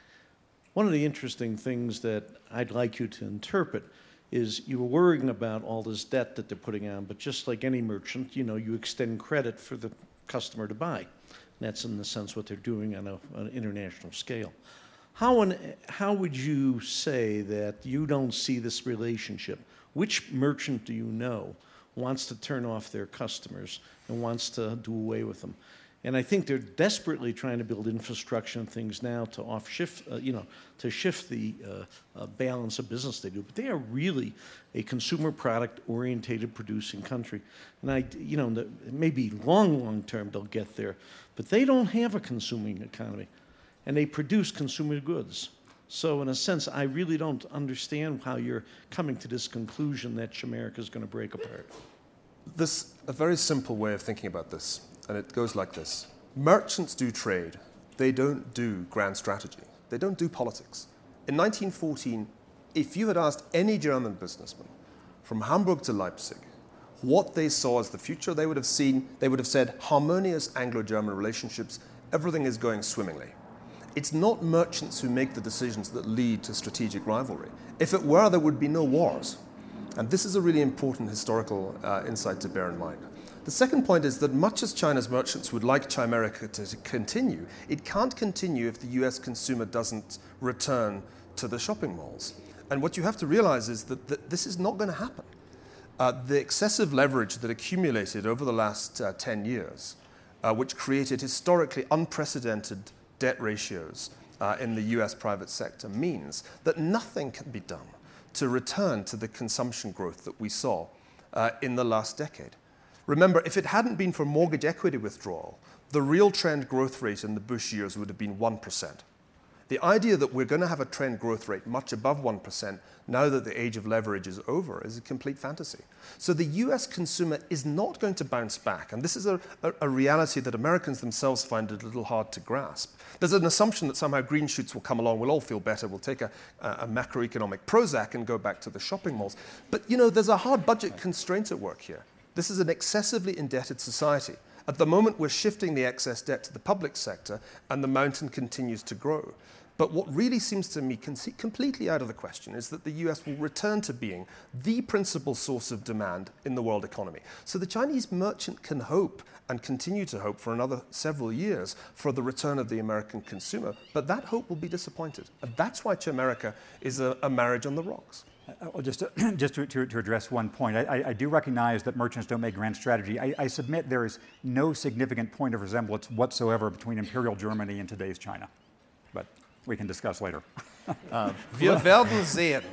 One of the interesting things that I'd like you to interpret is you were worrying about all this debt that they're putting on, but just like any merchant, you know, you extend credit for the customer to buy. And that's, in the sense, what they're doing on, a, on an international scale. How, in, how would you say that you don't see this relationship? Which merchant do you know wants to turn off their customers and wants to do away with them? And I think they're desperately trying to build infrastructure and things now to off shift, uh, you know, to shift the uh, uh, balance of business they do. But they are really a consumer product orientated producing country. And I, you know, the, maybe long, long term they'll get there, but they don't have a consuming economy, and they produce consumer goods. So in a sense, I really don't understand how you're coming to this conclusion that America is going to break apart. This, a very simple way of thinking about this, and it goes like this. Merchants do trade. They don't do grand strategy. They don't do politics. In nineteen fourteen, if you had asked any German businessman from Hamburg to Leipzig what they saw as the future, they would have seen, they would have said, harmonious Anglo-German relationships, everything is going swimmingly. It's not merchants who make the decisions that lead to strategic rivalry. If it were, there would be no wars. And this is a really important historical uh, insight to bear in mind. The second point is that much as China's merchants would like Chimerica to, to continue, it can't continue if the U S consumer doesn't return to the shopping malls. And what you have to realize is that, that this is not going to happen. Uh, the excessive leverage that accumulated over the last uh, ten years, uh, which created historically unprecedented debt ratios uh, in the U S private sector, means that nothing can be done to return to the consumption growth that we saw uh, in the last decade. Remember, if it hadn't been for mortgage equity withdrawal, the real trend growth rate in the Bush years would have been one percent. The idea that we're going to have a trend growth rate much above one percent now that the age of leverage is over is a complete fantasy. So the U S consumer is not going to bounce back. And this is a, a, a reality that Americans themselves find it a little hard to grasp. There's an assumption that somehow green shoots will come along, we'll all feel better, we'll take a, a macroeconomic Prozac and go back to the shopping malls. But, you know, there's a hard budget constraint at work here. This is an excessively indebted society. At the moment, we're shifting the excess debt to the public sector, and the mountain continues to grow. But what really seems to me completely out of the question is that the U S will return to being the principal source of demand in the world economy. So the Chinese merchant can hope and continue to hope for another several years for the return of the American consumer, but that hope will be disappointed. And that's why Chimerica is a, a marriage on the rocks. Well, just to, just to, to, to address one point, I, I do recognize that merchants don't make grand strategy. I, I submit there is no significant point of resemblance whatsoever between Imperial Germany and today's China. But we can discuss later. um, Wir werden sehen.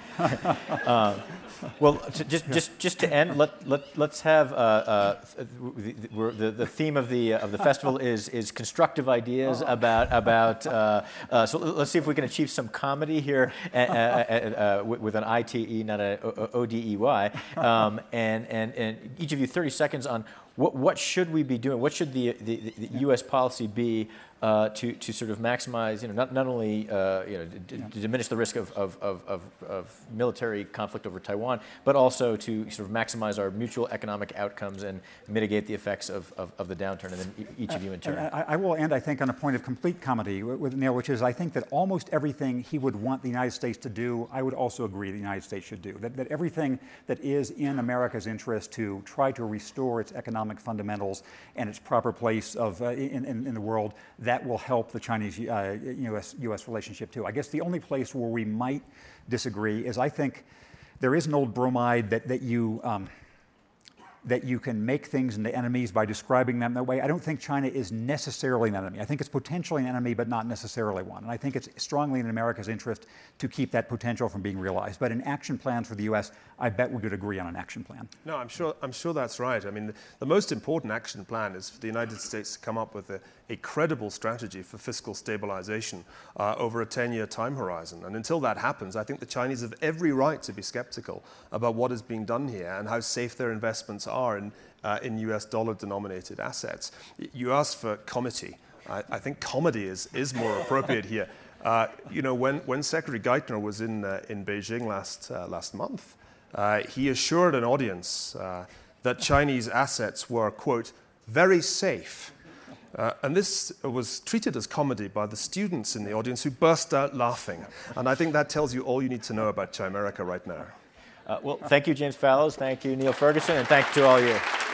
uh, well, to, just just just to end, let let let's have uh, uh, the, the the theme of the uh, of the festival is is constructive ideas oh. about about. Uh, uh, so let's see if we can achieve some comedy here uh, uh, uh, with an I T E, not a O D E Y. Um, and and and each of you thirty seconds on what what should we be doing? What should the the, the U S policy be? Uh, to, to sort of maximize, you know, not, not only uh, you know, d- yeah. to diminish the risk of, of, of, of military conflict over Taiwan, but also to sort of maximize our mutual economic outcomes and mitigate the effects of, of, of the downturn, and then e- each of you in turn. I, I will end, I think, on a point of complete comedy with, with Neil, which is I think that almost everything he would want the United States to do, I would also agree the United States should do. That, that everything that is in America's interest to try to restore its economic fundamentals and its proper place of uh, in, in, in the world, that will help the Chinese uh, U S U S relationship too. I guess the only place where we might disagree is I think there is an old bromide that, that you um, that you can make things into enemies by describing them that way. I don't think China is necessarily an enemy. I think it's potentially an enemy, but not necessarily one. And I think it's strongly in America's interest to keep that potential from being realized. But in action plans for the U S, I bet we could agree on an action plan. No, I'm sure, I'm sure that's right. I mean, the, the most important action plan is for the United States to come up with a, a credible strategy for fiscal stabilization uh, over a ten-year time horizon. And until that happens, I think the Chinese have every right to be skeptical about what is being done here and how safe their investments are in, uh, in U S dollar-denominated assets. You asked for comity. I, I think comedy is, is more appropriate here. Uh, you know, when, when Secretary Geithner was in, uh, in Beijing last, uh, last month, uh, he assured an audience uh, that Chinese assets were, quote, very safe. Uh, and this was treated as comedy by the students in the audience who burst out laughing. And I think that tells you all you need to know about Chimerica right now. Uh, well, thank you, James Fallows. Thank you, Neil Ferguson. And thank you to all you.